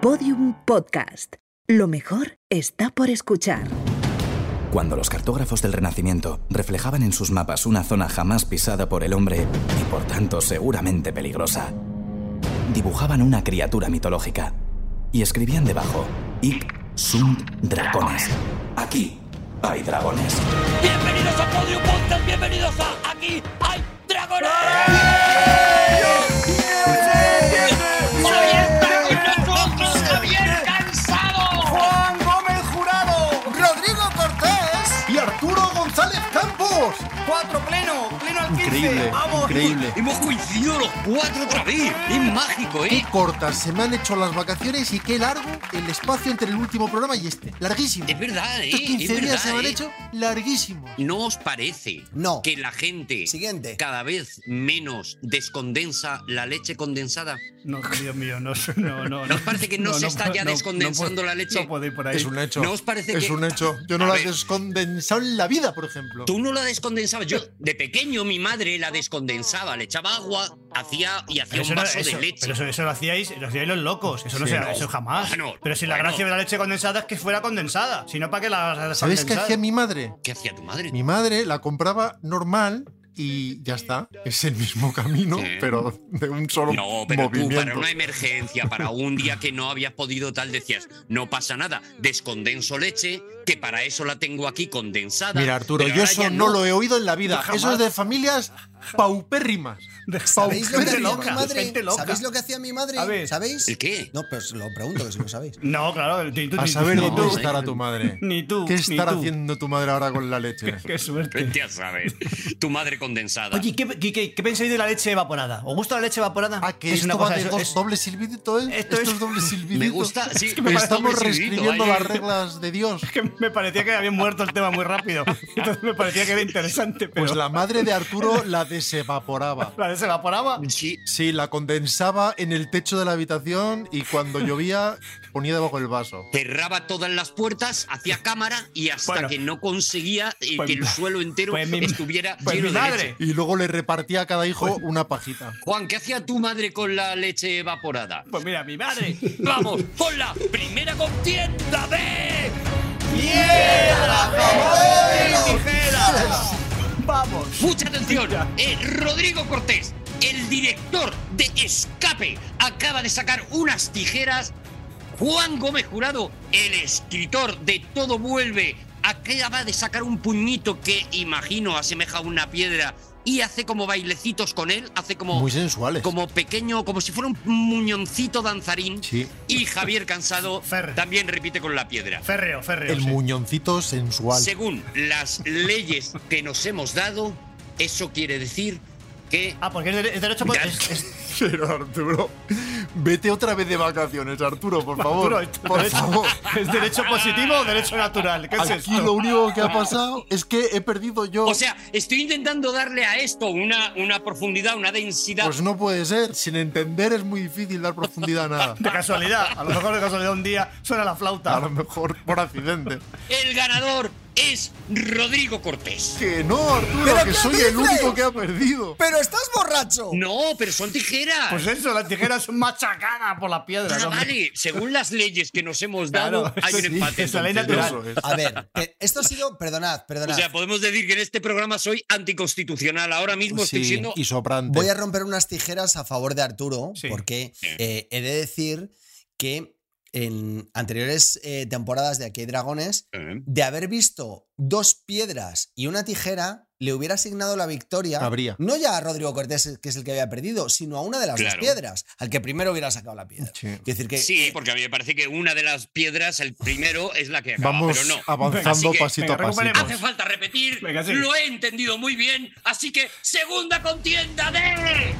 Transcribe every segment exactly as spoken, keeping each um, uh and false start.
Podium Podcast. Lo mejor está por escuchar. Cuando los cartógrafos del Renacimiento reflejaban en sus mapas una zona jamás pisada por el hombre y por tanto seguramente peligrosa, dibujaban una criatura mitológica y escribían debajo: Hic sunt dragones. Aquí hay dragones. Bienvenidos a Podium Podcast, bienvenidos a Aquí hay dragones. Hoy está con nosotros Javier Cansado, Juan Gómez Jurado, Rodrigo Cortés y Arturo González Campos. Cuatro pleno, pleno al quince. Increíble, Vamos. increíble. Hemos coincidido los cuatro otra vez. Es mágico, Qué ¿eh? cortas se me han hecho las vacaciones y qué largo el espacio entre el último programa y este. Larguísimo. Es verdad, ¿eh? Estos quince es verdad, días se me han ¿eh? hecho larguísimos. ¿No os parece No. que la gente Siguiente. cada vez menos descondensa la leche condensada? No, Dios mío, no, no, no. ¿No os parece que no se está puedo- ya descondensando puedo- la leche? No puedo ir por ahí. Es un hecho. ¿No os parece es que- un hecho. Yo no A lo he ver. descondensado en la vida, por ejemplo. Tú no la descondensabas. Yo, de pequeño, mi madre la descondensaba. Le echaba agua, hacía y hacía Pero eso, un no- vaso eso- de leche. pero eso, eso lo hacíais, lo hacíais los locos. Eso no Sí, se, no. eso jamás. Bueno, pero si la bueno. gracia de la leche condensada es que fuera condensada. Si no, ¿para qué la ¿Sabes qué condensada? hacía mi madre? ¿Qué hacía tu madre? Mi madre la compraba normal y ya está. Es el mismo camino, Sí. pero de un solo No, pero tú movimiento. para una emergencia, para un día que no habías podido tal, decías, no pasa nada, descondenso leche, que para eso la tengo aquí condensada. Mira, Arturo, Pero yo ahora eso ya no lo he oído en la vida. Jamás. Eso es de familias paupérrimas. ¿Sabéis lo que Gente hacía loca, mi madre? gente loca. ¿Sabéis lo que hacía mi madre? A ver. ¿Sabéis? ¿El qué? No, pero os lo pregunto, que si lo sabéis. No, claro, ni tú, A ni, saber ni dónde tú. estará tu madre. Ni tú, ¿Qué ni estará tú. haciendo tu madre ahora con la leche? Qué suerte. Ya sabes, tu madre condensada. Oye, ¿qué, qué, qué, qué pensáis de la leche evaporada? ¿Os gusta la leche evaporada? Ah, que es esto una va cosa, de eso- dos es- doble silbidito, ¿eh? Esto Esto, es- es doble silbidito. Me gusta, sí, que me parece Estamos doble silbidito, reescribiendo ¿eh? las reglas de Dios. que me parecía que habían muerto el tema muy rápido. Entonces me parecía que era interesante, pero Pues la madre de Arturo la desevaporaba. la leche evaporaba. Sí, Sí, la condensaba en el techo de la habitación y cuando llovía ponía debajo del vaso. cerraba todas las puertas, hacía cámara y hasta Bueno. que no conseguía eh, Pues- que el suelo entero pues mi- estuviera pues lleno mi de madre. leche. Y luego le repartía a cada hijo una pajita. Juan, ¿qué hacía tu madre con la leche evaporada? Pues mira, mi madre. Vamos con la primera contienda de... ¡Piedra, papel y tijeras! ¡Vamos! Mucha atención, Ya. eh, Rodrigo Cortés, el director de Escape, acaba de sacar unas tijeras. Juan Gómez Jurado, el escritor de Todo Vuelve, acaba de sacar un puñito que imagino asemeja a una piedra y hace como bailecitos con él, hace como, Muy sensuales. como pequeño, como si fuera un muñoncito danzarín. Sí. Y Javier Cansado Ferre. también repite con la piedra. Férreo, férreo. El sí. muñoncito sensual. Según las leyes que nos hemos dado, eso quiere decir que... Ah, porque es, de- es derecho. po- Ya. Es, es- Pero Arturo, vete otra vez de vacaciones, Arturo, por favor. Arturo, ¿es por derecho- favor. ¿Es derecho positivo o derecho natural? ¿Qué es Aquí esto? lo único que ha pasado es que he perdido yo. O sea, estoy intentando darle a esto una, una profundidad, una densidad. Pues no puede ser. Sin entender es muy difícil dar profundidad a nada. De casualidad. A lo mejor de casualidad un día suena la flauta. A lo mejor por accidente. El ganador es Rodrigo Cortés. Que no, Arturo, ¿Pero que qué soy el dices? único que ha perdido. ¡Pero estás borracho! No, pero son tijeras. Pues eso, las tijeras son machacadas por la piedra. Ah, hombre. vale, según las leyes que nos hemos dado, Claro, hay un sí, empate. es la ley entonces, ¿no? natural. Eso es. A ver, eh, esto ha sido... Perdonad, perdonad. O sea, podemos decir que en este programa soy anticonstitucional. Ahora mismo estoy Sí, siendo... y sobrante. Voy a romper unas tijeras a favor de Arturo, Sí. porque eh, he de decir que en anteriores eh, temporadas de Aquí hay Dragones, Eh, de haber visto dos piedras y una tijera, le hubiera asignado la victoria, Habría. no ya a Rodrigo Cortés, que es el que había perdido, sino a una de las Claro. dos piedras, al que primero hubiera sacado la piedra. Sí. Quiero decir que Sí, porque a mí me parece que una de las piedras, el primero, es la que acaba, Vamos pero no. avanzando Así que, pasito venga, a pasito. recuperemos. hace falta repetir, Venga, sí. lo he entendido muy bien, así que segunda contienda de...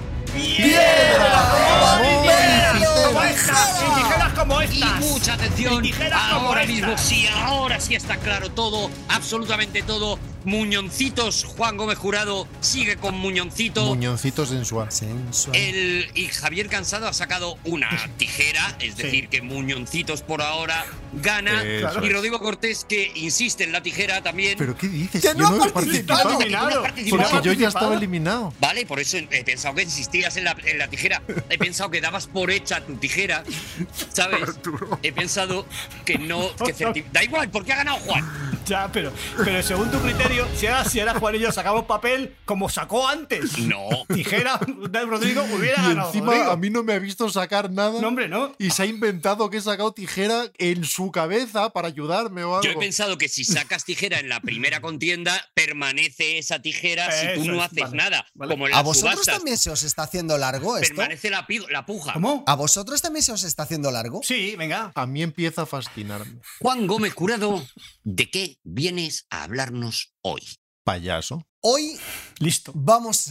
Como estas, y tijeras como Y estas. mucha atención, Y tijeras como ahora estas. mismo sí, ahora sí está claro todo, absolutamente todo. Muñoncitos, Juan Gómez Jurado sigue con Muñoncito. Muñoncito sensual. sensual. El, y Javier Cansado ha sacado una tijera, es decir, que Muñoncitos por ahora gana. Eso Y es. Rodrigo Cortés, que insiste en la tijera también. ¿Pero qué dices? ¡Que Yo no ha no he participado! participado. Eliminado. Porque Si no ha Porque yo ya participado. estaba eliminado. Vale, por eso he pensado que insistías en la, en la tijera. He pensado que dabas por hecha tu tijera, ¿sabes? Arturo. He pensado que no... Que certi- da igual, porque ha ganado Juan. Ya, pero, pero según tu criterio, si era, si era Juan y yo sacamos papel como sacó antes. No. Tijera, Rodrigo hubiera Y ganado. encima Rodrigo. a mí no me ha visto sacar nada. No, hombre, no. Y se ha inventado que he sacado tijera en su cabeza para ayudarme o algo. Yo he pensado que si sacas tijera en la primera contienda, permanece esa tijera si tú Eso no es, haces vale, nada. vale. Como en ¿A las vosotros subastas. también se os está haciendo largo esto? Permanece la, pi- la puja. ¿Cómo? ¿A vosotros también se os está haciendo largo? Sí, venga. A mí empieza a fascinarme. Juan Gómez Jurado, ¿de qué vienes a hablarnos hoy? Payaso. Hoy Listo. vamos...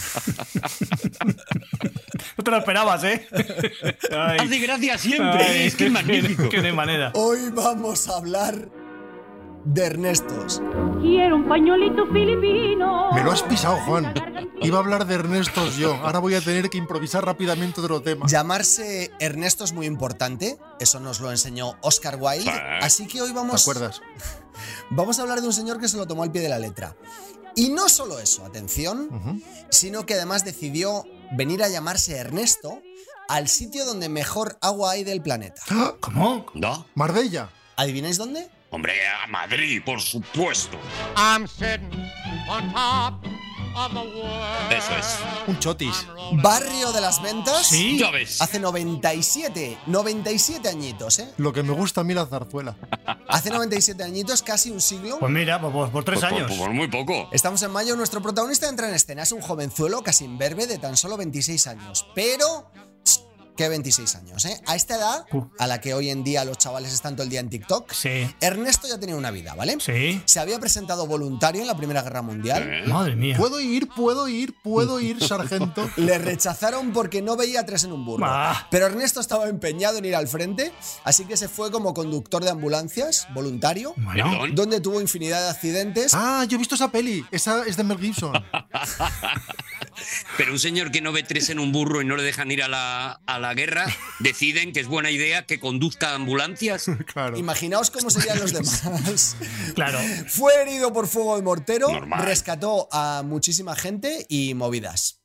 No te lo esperabas, ¿eh? Ay. Hace gracia siempre, Ay, es que es magnífico. Que no hay manera. Hoy vamos a hablar de Ernestos. Quiero un pañuelito filipino. Me lo has pisado, Juan. Iba a hablar de Ernestos yo. Ahora voy a tener que improvisar rápidamente otro tema. Llamarse Ernesto es muy importante, eso nos lo enseñó Oscar Wilde, Ah. así que hoy ¿Te vamos, acuerdas? vamos a hablar de un señor que se lo tomó al pie de la letra. Y no solo eso, atención, Ujú. sino que además decidió venir a llamarse Ernesto al sitio donde mejor agua hay del planeta. ¡Ah! ¿Cómo? ¿No? Marbella. ¿Adivináis dónde? Hombre, a Madrid, por supuesto. Eso es. Un chotis. Barrio de las Ventas. Sí. Ya ves. Hace noventa y siete, noventa y siete añitos, ¿eh? Lo que me gusta a mí la zarzuela. Hace noventa y siete añitos, casi un siglo. Pues mira, por, por- por tres Por- por- años. Por, muy poco. Estamos en mayo, nuestro protagonista entra en escena, es un jovenzuelo casi imberbe de tan solo veintiséis años, pero... ¿Qué veintiséis años, eh? A esta edad, Uh. a la que hoy en día los chavales están todo el día en TikTok, Sí. Ernesto ya tenía una vida, ¿vale? Sí. Se había presentado voluntario en la Primera Guerra Mundial. ¿Eh? Madre mía. ¿Puedo ir? ¿Puedo ir? ¿Puedo ir, sargento? Le rechazaron porque no veía tres en un burro. Ah. Pero Ernesto estaba empeñado en ir al frente, así que se fue como conductor de ambulancias, voluntario, Bueno. Perdón. donde tuvo infinidad de accidentes. Ah, yo he visto esa peli. Esa es de Mel Gibson. Pero un señor que no ve tres en un burro y no le dejan ir a la, a la guerra, deciden que es buena idea que conduzca ambulancias. Claro. Imaginaos cómo serían los demás. Claro. Fue herido por fuego de mortero, Normal. rescató a muchísima gente y movidas.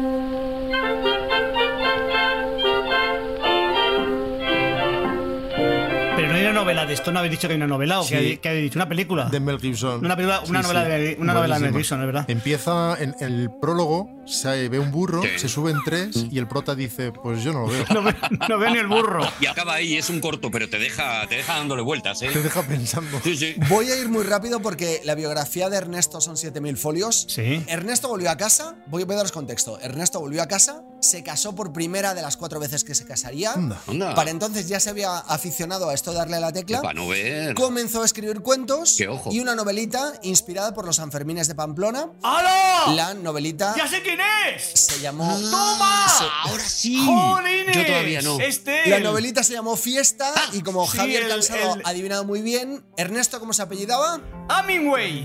Pero no hay una novela de esto, ¿no habéis dicho que hay una novela? ¿O Sí. qué habéis- qué habéis dicho? ¿Una película? De Mel Gibson. Una película- una novela de- una novela de Mel Buenísima. Gibson, es verdad. Empieza en, en el prólogo, se ve un burro, Sí. se suben tres y el prota dice, pues yo no lo veo. No, ve- no veo ni el burro. Y acaba ahí, es un corto, pero te deja, te deja dándole vueltas, Te ¿eh? deja pensando. Sí, sí. Voy a ir muy rápido porque la biografía de Ernesto son siete mil folios. Sí. Ernesto volvió a casa, voy a daros contexto. Ernesto volvió a casa, se casó por primera de las cuatro veces que se casaría. Anda. Anda. Para entonces ya se había aficionado a esto de darle a la tecla. Para no ver. Comenzó a escribir cuentos ¡Qué ojo! y una novelita inspirada por los Sanfermines de Pamplona. ¡Hala! La novelita ¡Ya sé quién es! se llamó... ¡Toma! Ahora sí. ¡Jolines! Yo todavía no. Este. La novelita se llamó Fiesta Ah, y como sí, Javier el- Cansado el- ha adivinado muy bien, Ernesto, ¿cómo se apellidaba? Hemingway.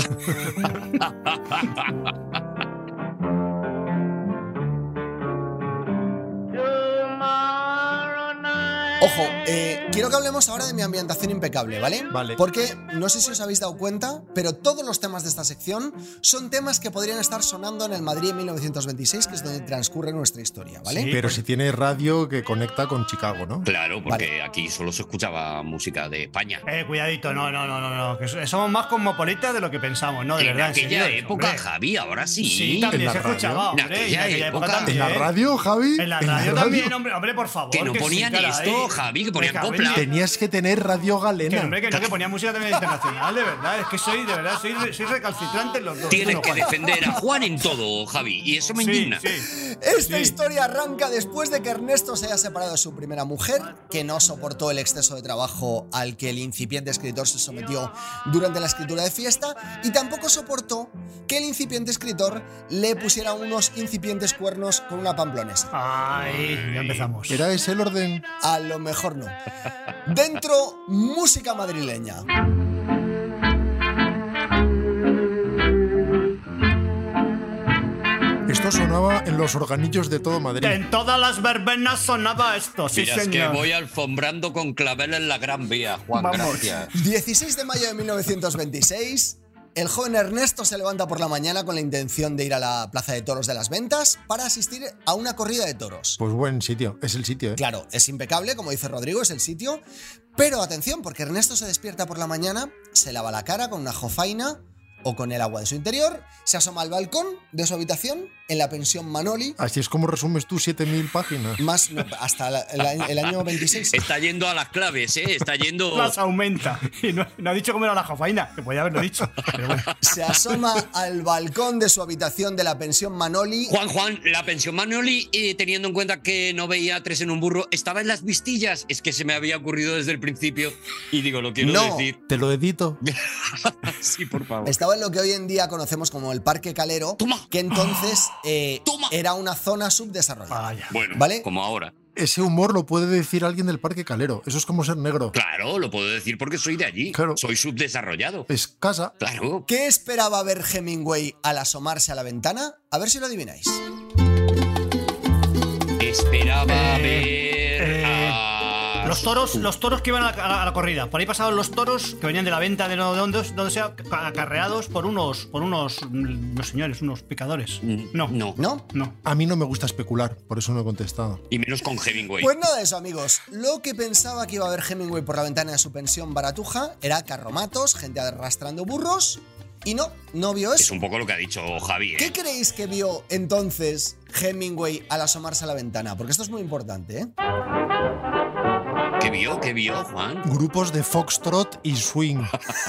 Ojo, eh, quiero que hablemos ahora de mi ambientación impecable, ¿vale? Vale. Porque no sé si os habéis dado cuenta, pero todos los temas de esta sección son temas que podrían estar sonando en el Madrid en mil novecientos veintiséis, que es donde transcurre nuestra historia, ¿vale? Sí. Pero si tiene radio que conecta con Chicago, ¿no? Claro, porque aquí solo se escuchaba música de España. Eh, cuidadito, no, no, no, no, no. Que so- somos más cosmopolitas de lo que pensamos, ¿no? De En verdad. en aquella serio, época, hombre. Javi, ahora sí. Sí, también En la se radio. escuchaba, hombre. En y En aquella aquella época época. también. ¿En la radio, Javi? En la radio también, hombre, hombre, por favor. Que no sí, ponían caray. esto, Javi, que ponían Venga, copla. venga. Tenías que tener radio Que, galena. hombre, que no, que ponía música también internacional, de verdad. Es que soy, de verdad, soy, soy recalcitrante en los dos. Tienes Tú no, que Juan. defender a Juan en todo, Javi, y eso me Sí, indigna. sí. Esta Sí. historia arranca después de que Ernesto se haya separado de su primera mujer, que no soportó el exceso de trabajo al que el incipiente escritor se sometió durante la escritura de Fiesta, y tampoco soportó que el incipiente escritor le pusiera unos incipientes cuernos con una pamplonesa. Ay, ya empezamos. ¿Era ese el orden? A lo mejor no. Dentro, música madrileña. Esto sonaba en los organillos de todo Madrid. En todas las verbenas sonaba esto, sí, Mira, es que señor. voy alfombrando con clavel en la Gran Vía, Juan, Vamos. gracias. dieciséis de mayo de mil novecientos veintiséis, el joven Ernesto se levanta por la mañana con la intención de ir a la Plaza de Toros de las Ventas para asistir a una corrida de toros. Pues buen sitio, es el sitio, ¿eh? Claro, es impecable, como dice Rodrigo, es el sitio. Pero atención, porque Ernesto se despierta por la mañana, se lava la cara con una jofaina o con el agua de su interior, se asoma al balcón de su habitación en la pensión Manoli. Así es como resumes tú siete mil páginas. Más, no, hasta la, el, el año veintiséis. Está yendo a las claves, ¿eh? Está yendo... Las aumenta. Y no, no ha dicho cómo era la jofaina, que podía haberlo dicho. Pero bueno. Se asoma al balcón de su habitación de la pensión Manoli. Juan, Juan, la pensión Manoli, eh, teniendo en cuenta que no veía tres en un burro, estaba en las vistillas. Es que se me había ocurrido desde el principio. Y digo, lo quiero No. decir. Te lo edito. Sí, por favor. Estaba en lo que hoy en día conocemos como el Parque Calero, Toma. que entonces eh, Toma. era una zona subdesarrollada. Vaya. Bueno, ¿Vale? como ahora. Ese humor lo puede decir alguien del Parque Calero. Eso es como ser negro. Claro, lo puedo decir porque soy de allí. Claro. Soy subdesarrollado. Es casa. Claro. ¿Qué esperaba ver Hemingway al asomarse a la ventana? A ver si lo adivináis. Esperaba Eh, ver eh, a... Los toros, los toros que iban a la, a la- a la corrida. Por ahí pasaban los toros que venían de la venta de no de donde, donde sea, ca- acarreados por unos, por unos, mm, unos señores, unos picadores. No, No. ¿No? no. A mí no me gusta especular, por eso no he contestado. Y menos con Hemingway. Pues nada de eso, amigos. Lo que pensaba que iba a ver Hemingway por la ventana de su pensión baratuja era carromatos, gente arrastrando burros. Y no, no vio Es eso. un poco lo que ha dicho Javi, ¿eh? ¿Qué creéis que vio entonces Hemingway al asomarse a la ventana? Porque esto es muy importante, ¿eh? ¿Qué vio? ¿Qué vio, Juan? Grupos de foxtrot y swing.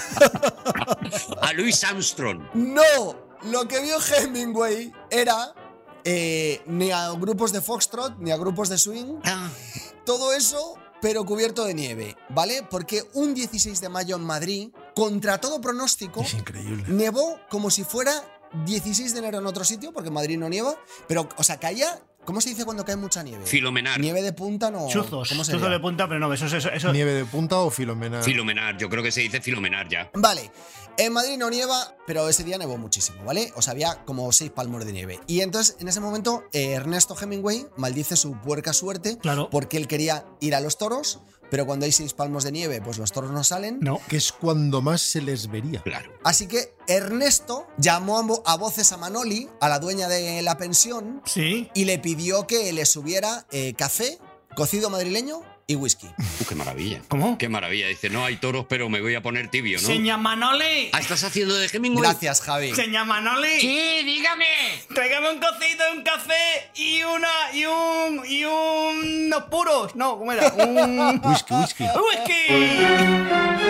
A Louis Armstrong. No, lo que vio Hemingway era eh, ni a grupos de foxtrot ni a grupos de swing. Ah, Todo eso, pero cubierto de nieve, ¿vale? Porque un dieciséis de mayo en Madrid, contra todo pronóstico, Es increíble. nevó como si fuera dieciséis de enero en otro sitio, porque en Madrid no nieva, pero, o sea, caía, ¿cómo se dice cuando cae mucha nieve? Filomenar. Nieve de punta no. Chuzos, ¿Cómo chuzos sería? de punta, pero no, eso es eso, eso. Nieve de punta o filomena. Filomenar, yo creo que se dice filomenar ya. Vale, en Madrid no nieva, pero ese día nevó muchísimo, ¿vale? O sea, había como seis palmos de nieve. Y entonces, en ese momento, eh, Ernesto Hemingway maldice su puerca suerte Claro. porque él quería ir a los toros, pero cuando hay seis palmos de nieve, pues los toros no salen. No. Que es cuando más se les vería. Claro. Así que Ernesto llamó a vo- a voces a Manoli, a la dueña de la pensión, Sí. y le pidió que le subiera eh, café, cocido madrileño y whisky. Uh, qué maravilla. ¿Cómo? Qué maravilla. Dice, no hay toros, pero me voy a poner tibio, ¿no? Señor Manoli. Ah, ¿estás haciendo de Hemingway? Gracias, Javi. Señor Manoli. Sí, dígame. Tráigame un cocido, un café y una. y un. y un. unos puros. No, ¿cómo era? Un. Whisky, whisky. ¡Whisky!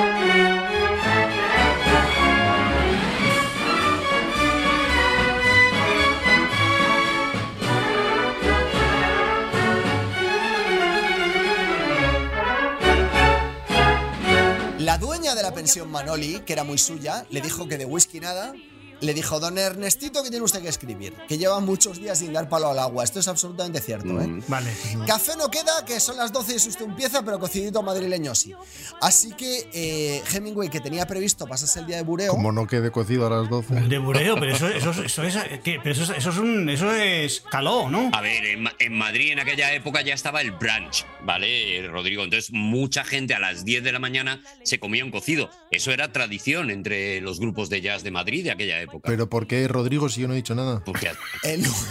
La dueña de la pensión Manoli, que era muy suya, le dijo que de whisky nada. Le dijo, don Ernestito, que tiene usted que escribir, que lleva muchos días sin dar palo al agua. Esto es absolutamente cierto, ¿eh? Vale. Café no queda, que son las doce y es usted empieza, pero cocidito madrileño sí. Así que eh, Hemingway, que tenía previsto pasarse el día de bureo, Como no quede cocido a las doce. De bureo, pero eso, eso, eso es. ¿qué? Pero eso, es- eso es un. Eso es caló, ¿no? A ver, en, Ma- en Madrid en aquella época ya estaba el brunch, ¿vale, Rodrigo? Entonces mucha gente a las diez de la mañana se comía un cocido. Eso era tradición entre los grupos de jazz de Madrid de aquella época. Pero ¿por qué, Rodrigo, si yo no he dicho nada? Porque en, lu-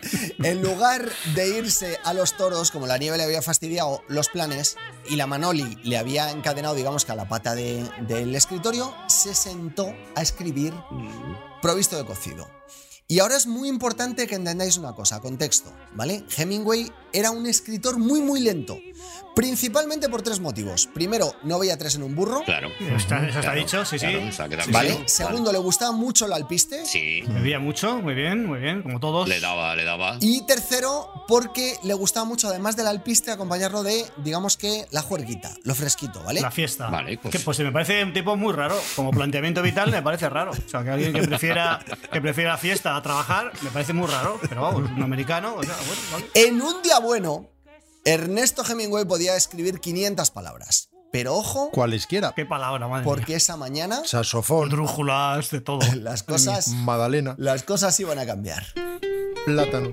en lugar de irse a los toros, como la nieve le había fastidiado los planes y la Manoli le había encadenado, digamos que a la pata de- del escritorio, se sentó a escribir provisto de cocido. Y ahora es muy importante que entendáis una cosa, contexto, ¿vale? Hemingway era un escritor muy muy lento, principalmente por tres motivos. Primero, no veía tres en un burro, claro. Eso está, eso está Claro, dicho, sí, claro, sí. o sea, que Sí, ¿vale? sí. Segundo, le gustaba mucho el alpiste. Sí, Bebía mucho, muy bien, muy bien, como todos. le daba, le daba. Y tercero, porque le gustaba mucho, además del alpiste, acompañarlo de, digamos que, la juerguita, lo fresquito, ¿vale? La fiesta. Vale, pues- Que, pues me parece un tipo muy raro. Como planteamiento vital me parece raro. O sea, que alguien que prefiera, que prefiera la fiesta a trabajar me parece muy raro. Pero vamos, un americano, o sea, bueno, vale. En un día bueno, Ernesto Hemingway podía escribir quinientas palabras. Pero ojo, Cualesquiera. Qué palabra, madre porque esa mañana Saxofón. Drújulas, de todo. las cosas, Magdalena. las cosas iban a cambiar. Plátano.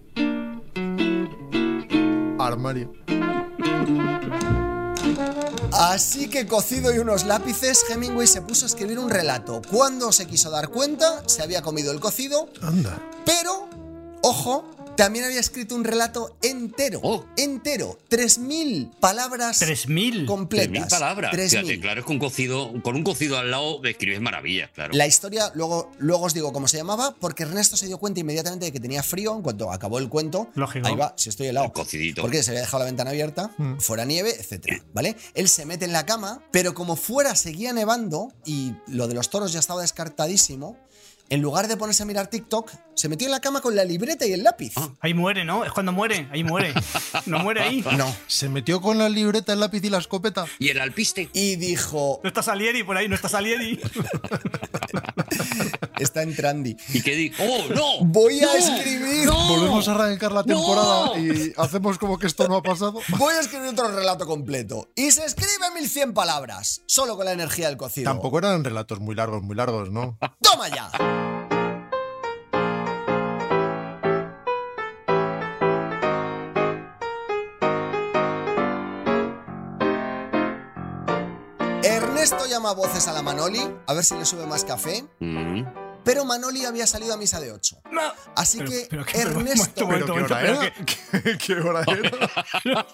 Armario. Así que, cocido y unos lápices, Hemingway se puso a escribir un relato. Cuando se quiso dar cuenta, se había comido el cocido. Anda. Pero, ojo, también había escrito un relato entero. Oh. Entero. tres mil palabras ¿Tres mil? completas. Tres mil palabras. tres Fíjate, mil. claro, es que un cocido, con un cocido al lado escribes maravillas, claro. La historia, luego, luego os digo cómo se llamaba, porque Ernesto se dio cuenta inmediatamente de que tenía frío en cuanto acabó el cuento. Lógico. Ahí va, si estoy helado. El cocidito. Porque se había dejado la ventana abierta, fuera nieve, etcétera, ¿vale? Él se mete en la cama, pero como fuera seguía nevando y lo de los toros ya estaba descartadísimo, en lugar de ponerse a mirar TikTok, se metió en la cama con la libreta y el lápiz. Ah. Ahí muere, ¿no? Es cuando muere, ahí muere. No muere ahí. No. Se metió con la libreta, el lápiz y la escopeta. Y el alpiste. Y dijo, No está Salieri por ahí, no está Salieri. está en trendy. ¿Y qué dijo? ¡Oh, no! Voy a ¡No! escribir. ¡No! Volvemos a arrancar la temporada ¡No! y hacemos como que esto no ha pasado. Voy a escribir otro relato completo. Y se escribe mil cien palabras, solo con la energía del cocido. Tampoco eran relatos muy largos, muy largos, ¿no? ¡Toma ya! Ernesto llama a voces a la Manoli, a ver si le sube más café, Mm. pero Manoli había salido a misa de ocho. Así Pero- que pero qué- Ernesto... pero- ¿Pero qué hora pero era? ¿Qué, qué hora era?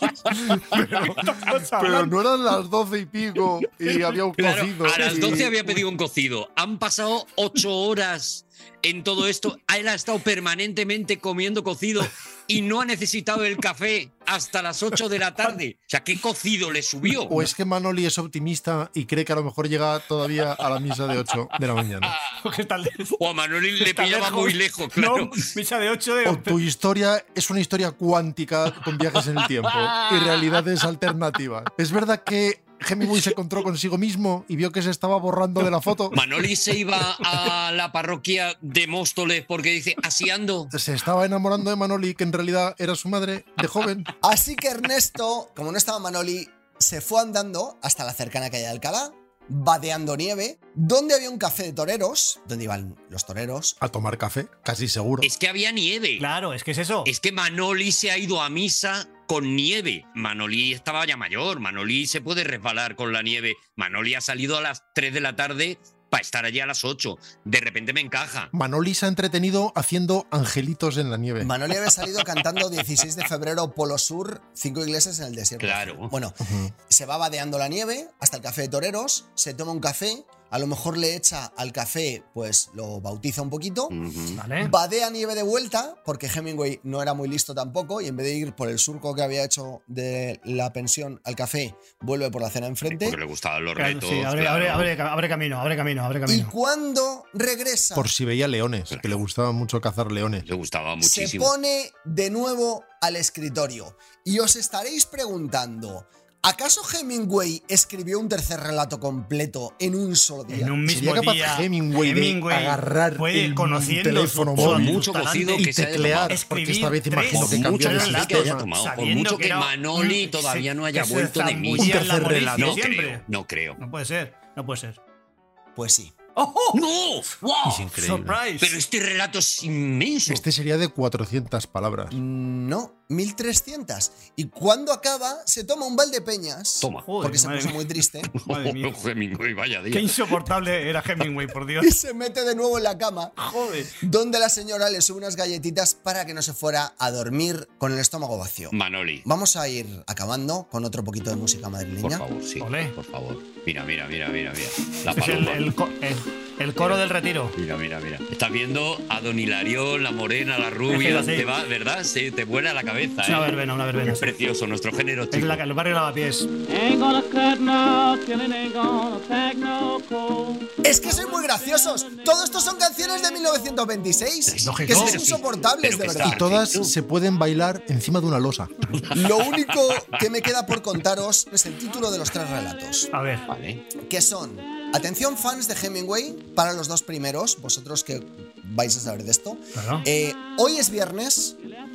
Pero no eran las doce y pico y había un Claro, cocido. a las y- doce había pedido un cocido. Han pasado ocho horas en todo esto. Él ha estado permanentemente comiendo cocido y no ha necesitado el café hasta las ocho de la tarde. O sea, ¿qué cocido le subió? O es que Manoli es optimista y cree que a lo mejor llega todavía a la misa de ocho de la mañana. ¿Qué tal? O a Manoli le Está pillaba lejos. muy lejos, claro. No, misa de ocho de... O tu historia es una historia cuántica con viajes en el tiempo y realidades alternativas. Es verdad que Hemingway se encontró consigo mismo y vio que se estaba borrando de la foto. Manoli se iba a la parroquia de Móstoles porque dice, así ando. Se estaba enamorando de Manoli, que en realidad era su madre de joven. Así que Ernesto, como no estaba Manoli, se fue andando hasta la cercana calle de Alcalá, vadeando nieve, donde había un café de toreros, donde iban los toreros. A tomar café, casi seguro. Es que había nieve. Claro, es que es eso. Es que Manoli se ha ido a misa con nieve. Manoli estaba ya mayor. Manoli se puede resbalar con la nieve. Manoli ha salido a las tres de la tarde para estar allí a las ocho. De repente me encaja. Manoli se ha entretenido haciendo angelitos en la nieve. Manoli había salido cantando dieciséis de febrero Polo Sur, cinco iglesias en el desierto. Claro. Bueno, se va vadeando la nieve hasta el café de toreros, se toma un café, a lo mejor le echa al café, pues lo bautiza un poquito. Ujú. ¿Vale? Vadea nieve de vuelta, porque Hemingway no era muy listo tampoco, y en vez de ir por el surco que había hecho de la pensión al café, vuelve por la acera enfrente. Porque le gustaban los Claro, retos. sí, abre, claro. abre, abre, abre camino, abre camino, abre Y camino. cuando regresa, Por si veía leones, que le gustaba mucho cazar leones. Le gustaba se muchísimo. pone de nuevo al escritorio. Y os estaréis preguntando, ¿acaso Hemingway escribió un tercer relato completo en un solo día? En un ¿Sería mismo capaz día, Hemingway de agarrar puede, el conociendo teléfono su- móvil su mucho talante, cocido y que se haya teclear? tomado. Porque esta Escribir vez imagino tres que Por cambió mucho el café que haya sistema. tomado, por sabiendo mucho que que era Manoli un- todavía no que haya se vuelto de mí. zambullía en la Un tercer molicie relato. No siempre. creo, no creo. No puede ser, no puede ser. Pues sí. ¡Oh! ¡No! ¡Wow! Es increíble. ¡Surprise! Pero este relato es inmenso. Este sería de cuatrocientas palabras. No, mil trescientas. Y cuando acaba, se toma un Valdepeñas. Toma. Joder, Porque se madre puso mía. muy triste. Madre mía. Hemingway, vaya Qué día. insoportable era Hemingway, por Dios. Y se mete de nuevo en la cama, Joder. donde la señora le sube unas galletitas para que no se fuera a dormir con el estómago vacío. Manoli. Vamos a ir acabando con otro poquito de música Por madrileña. favor, sí. Olé. Por favor. Mira, mira, mira, mira, mira. La Es el, paloma. el co- el- el coro del retiro. Mira, mira, mira. Estás viendo a Don Hilarión, la morena, la rubia. Es que es así. Te va, ¿verdad? Sí, te vuela la cabeza. Es ¿eh? una verbena, una verbena. Es precioso, nuestro género Es chico. la, el barrio Lavapiés. Ain't gonna cut no till it ain't gonna pack no cold. Es que sois muy graciosos. Todo esto son canciones de mil novecientos veintiséis. Lógico. Que sois Pero sí, insoportables, pero de que verdad. está- Y todas Perfecto. se pueden bailar encima de una losa. Lo único que me queda por contaros es el título de los tres relatos. A ver. Vale. Que son, atención fans de Hemingway, para los dos primeros, vosotros que vais a saber de esto. Claro. Eh, hoy es viernes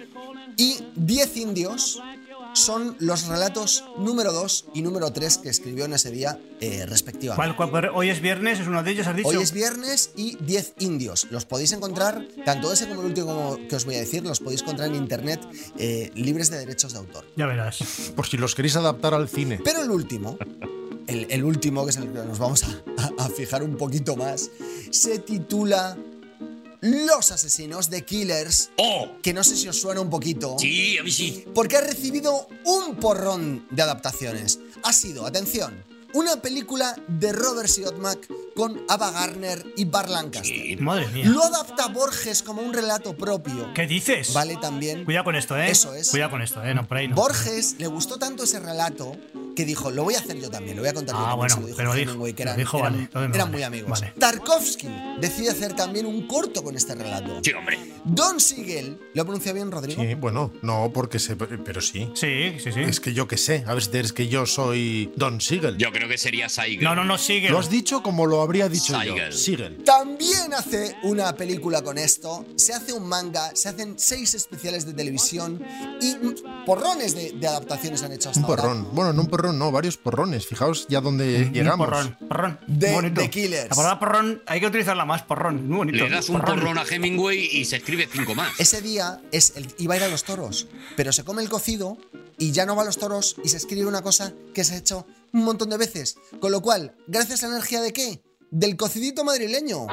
y diez indios son los relatos número dos y número tres que escribió en ese día eh, respectivamente. ¿Cuál, cuál- hoy es viernes, es uno de ellos, has dicho. Hoy es viernes y diez indios. Los podéis encontrar, tanto ese como el último que os voy a decir, los podéis encontrar en internet eh, libres de derechos de autor. Ya verás. Por si los queréis adaptar al cine. Pero el último, el, el último, que es el que nos vamos a, a, a fijar un poquito más, se titula Los asesinos de Killers, ¡Oh! que no sé si os suena un poquito. Sí, a mí sí. Porque ha recibido un porrón de adaptaciones. Ha sido, atención, una película de Robert Siodmak con Ava Gardner y Burt Lancaster. Sí. Madre mía. Lo adapta Borges como un relato propio. ¿Qué dices? Vale también. Cuidado con esto, ¿eh? Eso es. Cuidado con esto, ¿eh? No, por ahí no. Borges le gustó tanto ese relato que dijo, lo voy a hacer yo también, lo voy a contar yo Ah, también. bueno, Se lo dijo pero dijo- Hemingway, que lo eran, dijo, eran- vale, entonces me eran vale, muy amigos. vale. Tarkovsky decide hacer también un corto con este relato. Sí, hombre. Don Siegel, ¿lo pronuncia bien, Rodrigo? Sí, bueno, no, porque se. Pero sí. Sí, sí, sí. Es que yo qué sé. A ver si es que yo soy Don Siegel. Yo creo que sería Saiga. No, no, no, sigue. Lo has dicho como lo habría dicho Siegel. yo. Siegel. También hace una película con esto, se hace un manga, se hacen seis especiales de televisión y mm, porrones de, de adaptaciones han hecho hasta Un ahora. porrón. Bueno, no un porrón, no, varios porrones. Fijaos ya dónde Un llegamos. Porrón, porrón. De- Muy bonito. de Killers. La palabra porrón hay que utilizarla más, porrón. Muy bonito. Le das un porrón a Hemingway y se escribe cinco más. Ese día es el, iba a ir a los toros, pero se come el cocido y ya no va a los toros y se escribe una cosa que se ha hecho un montón de veces. Con lo cual, gracias a la energía de qué? Del cocidito madrileño.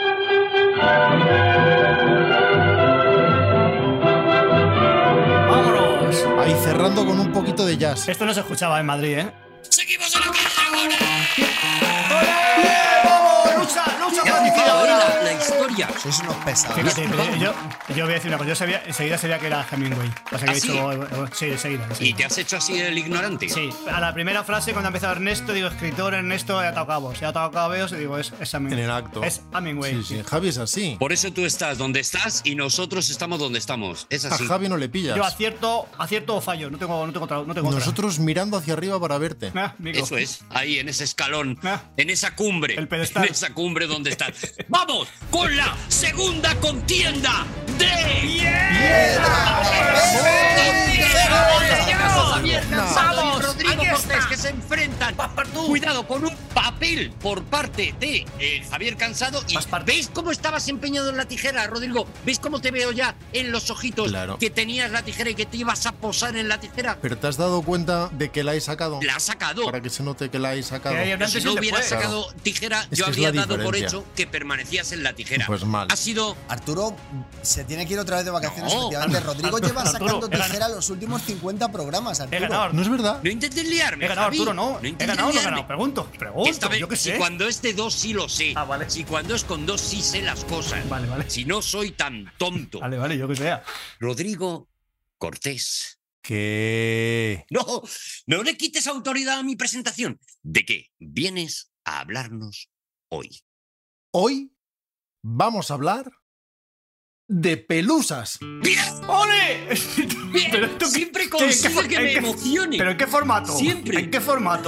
¡Vámonos! Ahí cerrando con un poquito de jazz. Esto no se escuchaba en Madrid, ¿eh? ¡Seguimos en la calle ¡Lucha, lucha ahora! por la Ahora ahora! la historia. Sois unos pesados. Fíjate, pero yo, yo voy a decir una cosa. Yo sabía, enseguida sabía que era Hemingway. O sea, que ¿Ah, he sí? dicho, eh, eh, sí, enseguida. ¿Y enseguida. te has hecho así el ignorante? Sí, a la primera frase cuando ha empezado Ernesto, digo, escritor Ernesto, he atado cabos. He atado cabos y digo, es, es Hemingway. En el acto. Es Hemingway. Sí, sí. Javi es así. Por eso tú estás donde estás y nosotros estamos donde estamos. Es A así. Javi no le pillas. Yo acierto, acierto o fallo. No tengo, no tengo otra. No tengo otra. Nosotros mirando hacia arriba para verte. Ah, amigo. Eso es, ahí en ese escalón, Ah. en esa cumbre, El pedestal. en esa cumbre donde estás. ¡Vamos con la segunda contienda de ¡Vamos! Rodrigo Cortés, que se enfrentan. Cuidado, con un papel por parte de eh, Javier Cansado. Y ¿veis cómo estabas empeñado en la tijera, Rodrigo? ¿Veis cómo te veo ya en los ojitos Claro. que tenías la tijera y que te ibas a posar en la tijera? Pero ¿te has dado cuenta de que la he sacado? La has sacado. Para que se note que la he sacado. Que hay un Pero antes si y no un hubieras después. sacado tijera, Es yo que es habría la dado por diferencia. hecho que permanecías en la tijera. Pues mal. Ha sido. Arturo se tiene que ir otra vez de vacaciones, No. efectivamente. Rodrigo lleva Arturo, sacando he ganado. tijera los últimos cincuenta programas, He Arturo. ganado. ¿No es verdad? No intentes liarme. He ganado, Javi. Arturo, no. No He intentes ganado, no he liarme. ganado. Pregunto, pregunto. Esta vez, yo qué si sé. cuando es de dos sí lo sé. Ah, vale. Si cuando es con dos sí sé las cosas. Vale, vale. Si no soy tan tonto. Vale, vale, yo que sea. Rodrigo Cortés. Que. No, no le quites autoridad a mi presentación. ¿De qué vienes a hablarnos hoy? Hoy vamos a hablar de pelusas. ¡Bien! ¡Ole! ¡Bien! Pero esto qué- Siempre qué- consigo qué- que en me qué- emocione. ¿Pero en qué formato? Siempre. ¿En qué formato?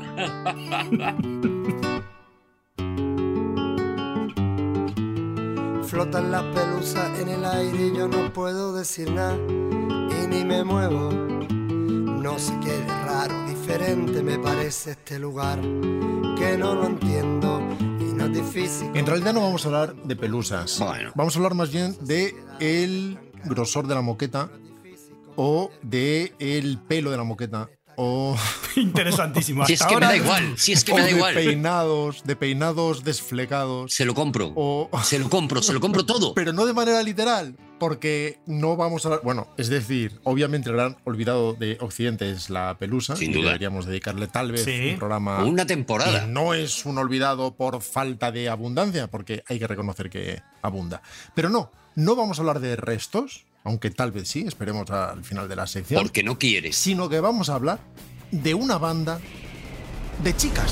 Flotan las pelusas en el aire y yo no puedo decir nada y ni me muevo. No sé qué de raro, diferente me parece este lugar, que no lo entiendo y no es difícil. En realidad no vamos a hablar de pelusas. Bueno. Vamos a hablar más bien de el grosor de la moqueta o de el pelo de la moqueta o, Interesantísimo. Si es Hasta que me ahora- da igual, si es que o me da de igual. peinados, de peinados desflecados. Se lo compro. O, Se lo compro, se lo compro todo. pero no de manera literal, porque no vamos a hablar. Bueno, es decir, obviamente el gran olvidado de Occidente es la pelusa. Sin y duda. Deberíamos dedicarle tal vez Sí. un programa. Una temporada. Y no es un olvidado por falta de abundancia, porque hay que reconocer que abunda. Pero no, no vamos a hablar de restos, aunque tal vez sí, esperemos al final de la sección. Porque no quieres. Sino que vamos a hablar de una banda de chicas.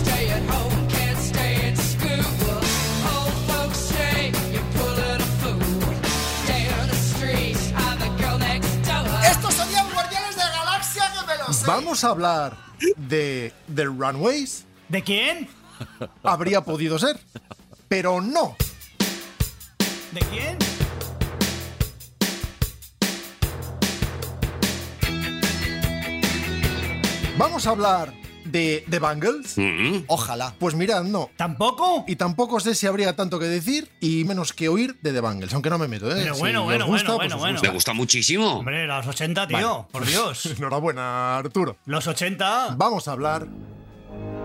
Estos serían Guardianes de la Galaxia, que me lo sé. Vamos a hablar de The Runaways. ¿De quién? Habría podido ser, pero no. ¿De quién? Vamos a hablar de The Bangles. Mm. Ojalá. Pues mirad, no. ¿Tampoco? Y tampoco sé si habría tanto que decir y menos que oír de The Bangles, aunque no me meto, ¿eh? Pero Si bueno, os bueno, gusta, bueno, pues bueno, os bueno. gusta. Me gusta muchísimo. Hombre, los ochenta, tío. Vale. Por Dios. Enhorabuena, Arturo. Los ochenta. Vamos a hablar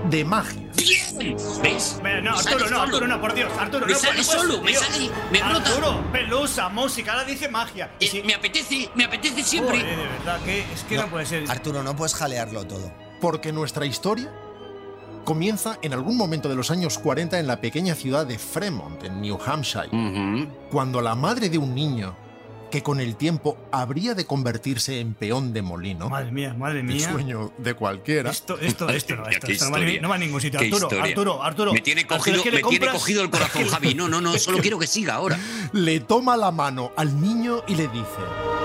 de magia. ¡Bien! ¿Ves? Pero no, Me Arturo, sale no, solo. Arturo, no, por Dios, Arturo, Me no. sale no puedes, solo, me tío. sale, me brota. Arturo, pelusa, música, ahora dice magia. Y Eh, si- Me apetece, me apetece siempre. Joder, de verdad, que es que no, puede ser. Arturo, no puedes jalearlo todo. Porque nuestra historia comienza en algún momento de los años cuarenta en la pequeña ciudad de Fremont, en New Hampshire, Ujú. cuando la madre de un niño, que con el tiempo habría de convertirse en peón de molino, Madre mía, madre el mía. sueño de cualquiera, Esto, esto, esto no, Madre esto, mía, esto qué no, va a, ni- historia. no va a ningún sitio. Qué Arturo, historia. Arturo, Arturo. Me tiene Arturo, cogido, es que me le tiene compras- cogido el corazón, es que- Javi. No, no, no, solo quiero que siga ahora. le toma la mano al niño y le dice: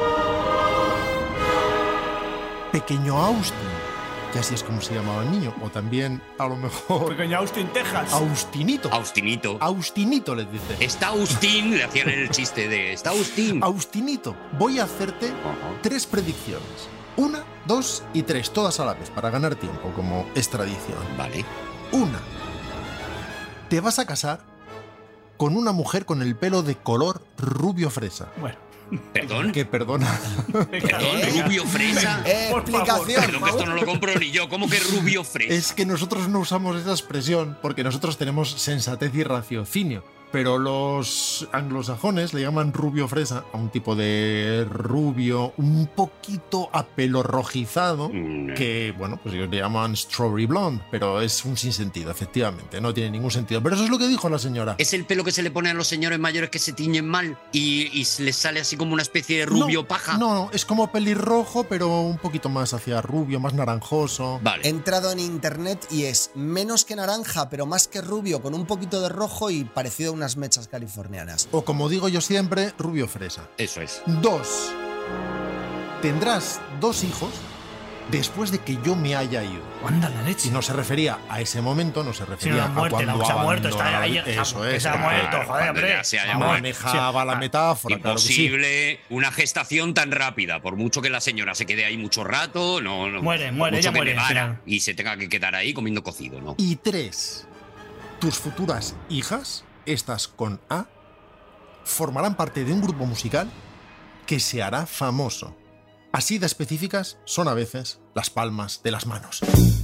Pequeño Austin, que así es como se llamaba el niño, o también, a lo mejor, Pequeño Austin, Texas. Austinito. Austinito. Austinito, les dice. Está Austin, le hacían el chiste de está Austin. Austinito, voy a hacerte Ajá. tres predicciones. Una, dos y tres, todas a la vez, para ganar tiempo, como es tradición. Vale. Una, te vas a casar con una mujer con el pelo de color rubio fresa. Bueno, Perdón. Que perdona. venga, Perdón, venga. rubio fresa. Por favor, Explicación. Perdón, que esto no lo compro ni yo. ¿Cómo que rubio fresa? Es que nosotros no usamos esa expresión porque nosotros tenemos sensatez y raciocinio. Pero los anglosajones le llaman rubio fresa a un tipo de rubio un poquito a pelo rojizado Mm. que, bueno, pues ellos le llaman strawberry blonde, pero es un sinsentido, efectivamente, no tiene ningún sentido. Pero eso es lo que dijo la señora. Es el pelo que se le pone a los señores mayores que se tiñen mal y, y les sale así como una especie de rubio no, paja. No, no, es como pelirrojo, pero un poquito más hacia rubio, más naranjoso. He Vale. entrado en internet y es menos que naranja, pero más que rubio, con un poquito de rojo y parecido a unas mechas californianas. O como digo yo siempre, rubio fresa. Eso es. Dos. Tendrás dos hijos después de que yo me haya ido. Anda la leche. Y no se refería a ese momento, no se Si refería no, la a muerte, cuando la, se ha muerto, está abandonaba- ahí. Eso que es. se ha claro. muerto, joder, cuando hombre. ya se haya Vamos, Manejaba sí. la metáfora, claro que sí. Imposible una gestación tan rápida, por mucho que la señora se quede ahí mucho rato, no, no. Muere, por muere, mucho ella que muere, nevara final. y se tenga que quedar ahí comiendo cocido, ¿no? Y tres. Tus futuras hijas, estas con A, formarán parte de un grupo musical que se hará famoso. Así de específicas son a veces las palmas de las manos.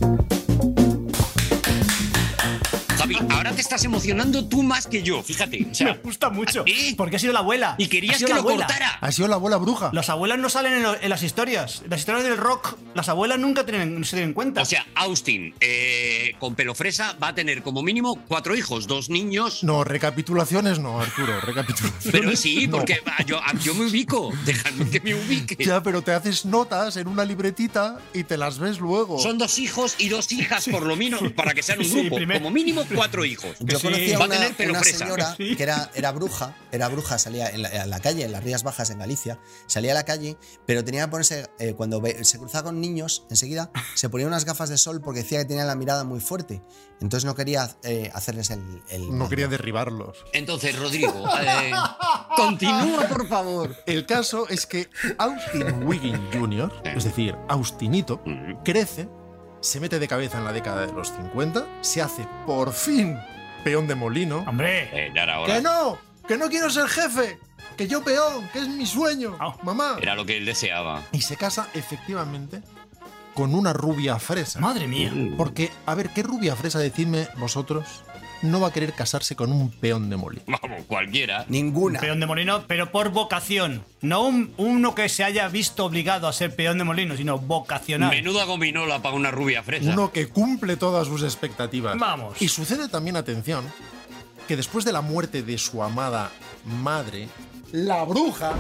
Javi, ahora te estás emocionando tú más que yo, fíjate. O sea, Me gusta mucho. ¿eh? Porque ha sido la abuela. Y Ha querías sido que la lo abuela. cortara. Ha sido la abuela bruja. Las abuelas no salen en, lo- en las historias. Las historias del rock, las abuelas nunca tienen, no se tienen en cuenta. O sea, Austin, eh, con pelo fresa, va a tener como mínimo cuatro hijos, dos niños. No, recapitulaciones no, Arturo, recapitulaciones. Pero sí, no. porque ah, yo, ah, yo me ubico. Dejadme que me ubique. Ya, pero te haces notas en una libretita y te las ves luego. Son dos hijos y dos hijas, por lo menos, para que sean un Sí, grupo. primer- Como mínimo cuatro hijos. Yo sí, conocí a va a una, tener pelo una fresa. señora Sí. que era, era bruja, era bruja, salía en la, en la calle, en las Rías Bajas, en Galicia, salía a la calle, pero tenía que ponerse, eh, cuando ve- se cruzaba con niños, enseguida se ponía unas gafas de sol porque decía que tenía la mirada muy fuerte. Entonces no quería eh, hacerles el, el No quería derribarlos. Entonces, Rodrigo, eh, continúa, por favor. El caso es que Austin Wiggin junior, es decir, Austinito, Mm. crece, se mete de cabeza en la década de los cincuenta, se hace por fin peón de molino. Hombre. Eh, ya era hora. ¡Que no! ¡Que no quiero ser jefe! ¡Que yo peón! ¡Que es mi sueño! Ah. ¡Mamá! Era lo que él deseaba. Y se casa efectivamente con una rubia fresa. Madre mía. Porque, a ver, ¿qué rubia fresa, decidme vosotros, no va a querer casarse con un peón de molino? Vamos, cualquiera. Ninguna. Peón de molino, pero por vocación. No un- uno que se haya visto obligado a ser peón de molino, sino vocacional. Menuda gominola para una rubia fresa. Uno que cumple todas sus expectativas. Vamos. Y sucede también, atención, que después de la muerte de su amada madre, la bruja,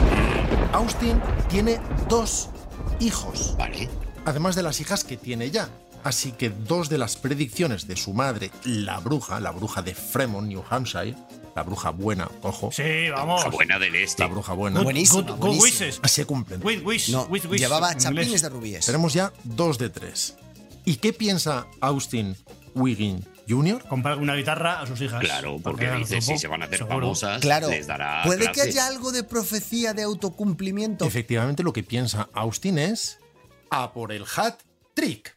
Austin tiene dos hijos, Vale. además de las hijas que tiene ya. Así que dos de las predicciones de su madre, la bruja, la bruja de Fremont, New Hampshire, la bruja buena, ojo, Sí, vamos. La buena del este. la bruja buena, Buenísima, Good, good buenísima. wishes. se cumplen. With wish. No, with wish, llevaba en chapines inglés. de rubíes. Tenemos ya dos de tres. ¿Y qué piensa Austin Wiggin junior? Comprar una guitarra a sus hijas. Claro, porque Para que dice, hagan si grupo, se van a hacer seguro. famosas, Claro, les dará puede que clases. haya algo de profecía de autocumplimiento. Efectivamente, lo que piensa Austin es a por el hat trick.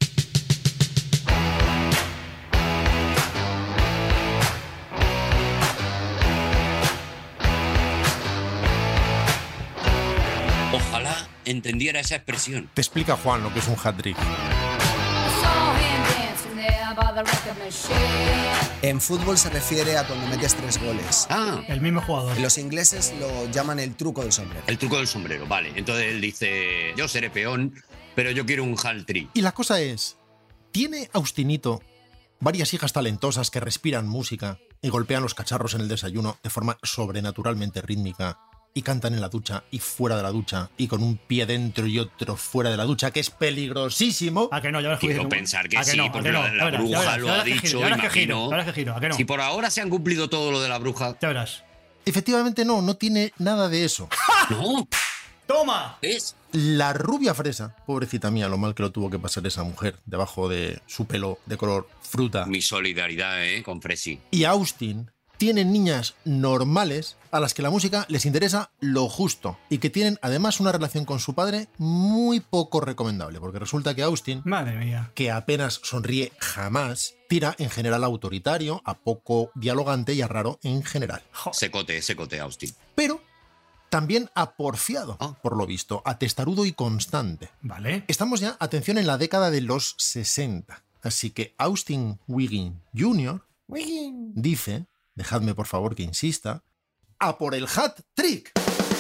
Ojalá entendiera esa expresión. Te explica Juan lo que es un hat trick. I saw him dancing there En fútbol se refiere a cuando metes tres goles. Ah, El mismo jugador. Los ingleses lo llaman el truco del sombrero. el truco del sombrero, vale. Entonces él dice, yo seré peón, pero yo quiero un hat-trick. Y la cosa es, ¿tiene Austinito varias hijas talentosas que respiran música y golpean los cacharros en el desayuno de forma sobrenaturalmente rítmica y cantan en la ducha y fuera de la ducha y con un pie dentro y otro fuera de la ducha, que es peligrosísimo? ¿A que no? Ya ves Quiero que- pensar que ¿A sí, no? ¿A porque que no? la, Ya la verás, ya bruja verás, lo ya ha verás que dicho, giro, ya verás que giro, imagino. ya verás que giro, ¿a que no? Si por ahora se han cumplido todo lo de la bruja, Ya verás. Efectivamente no, no tiene nada de eso. no, ¡Toma! ¿ves? La rubia fresa, pobrecita mía, lo mal que lo tuvo que pasar esa mujer debajo de su pelo de color fruta. Mi solidaridad, ¿eh? Con Fresi. Y Austin tienen niñas normales a las que la música les interesa lo justo y que tienen además una relación con su padre muy poco recomendable, porque resulta que Austin, Madre mía. que apenas sonríe jamás, tira en general a autoritario, a poco dialogante y a raro en general. Secote, secote, Austin. Pero también a porfiado, Ah. por lo visto, a testarudo y constante. Vale. Estamos ya, atención, en la década de los sesenta. Así que Austin Wiggin junior dice, dejadme por favor que insista, a por el hat trick.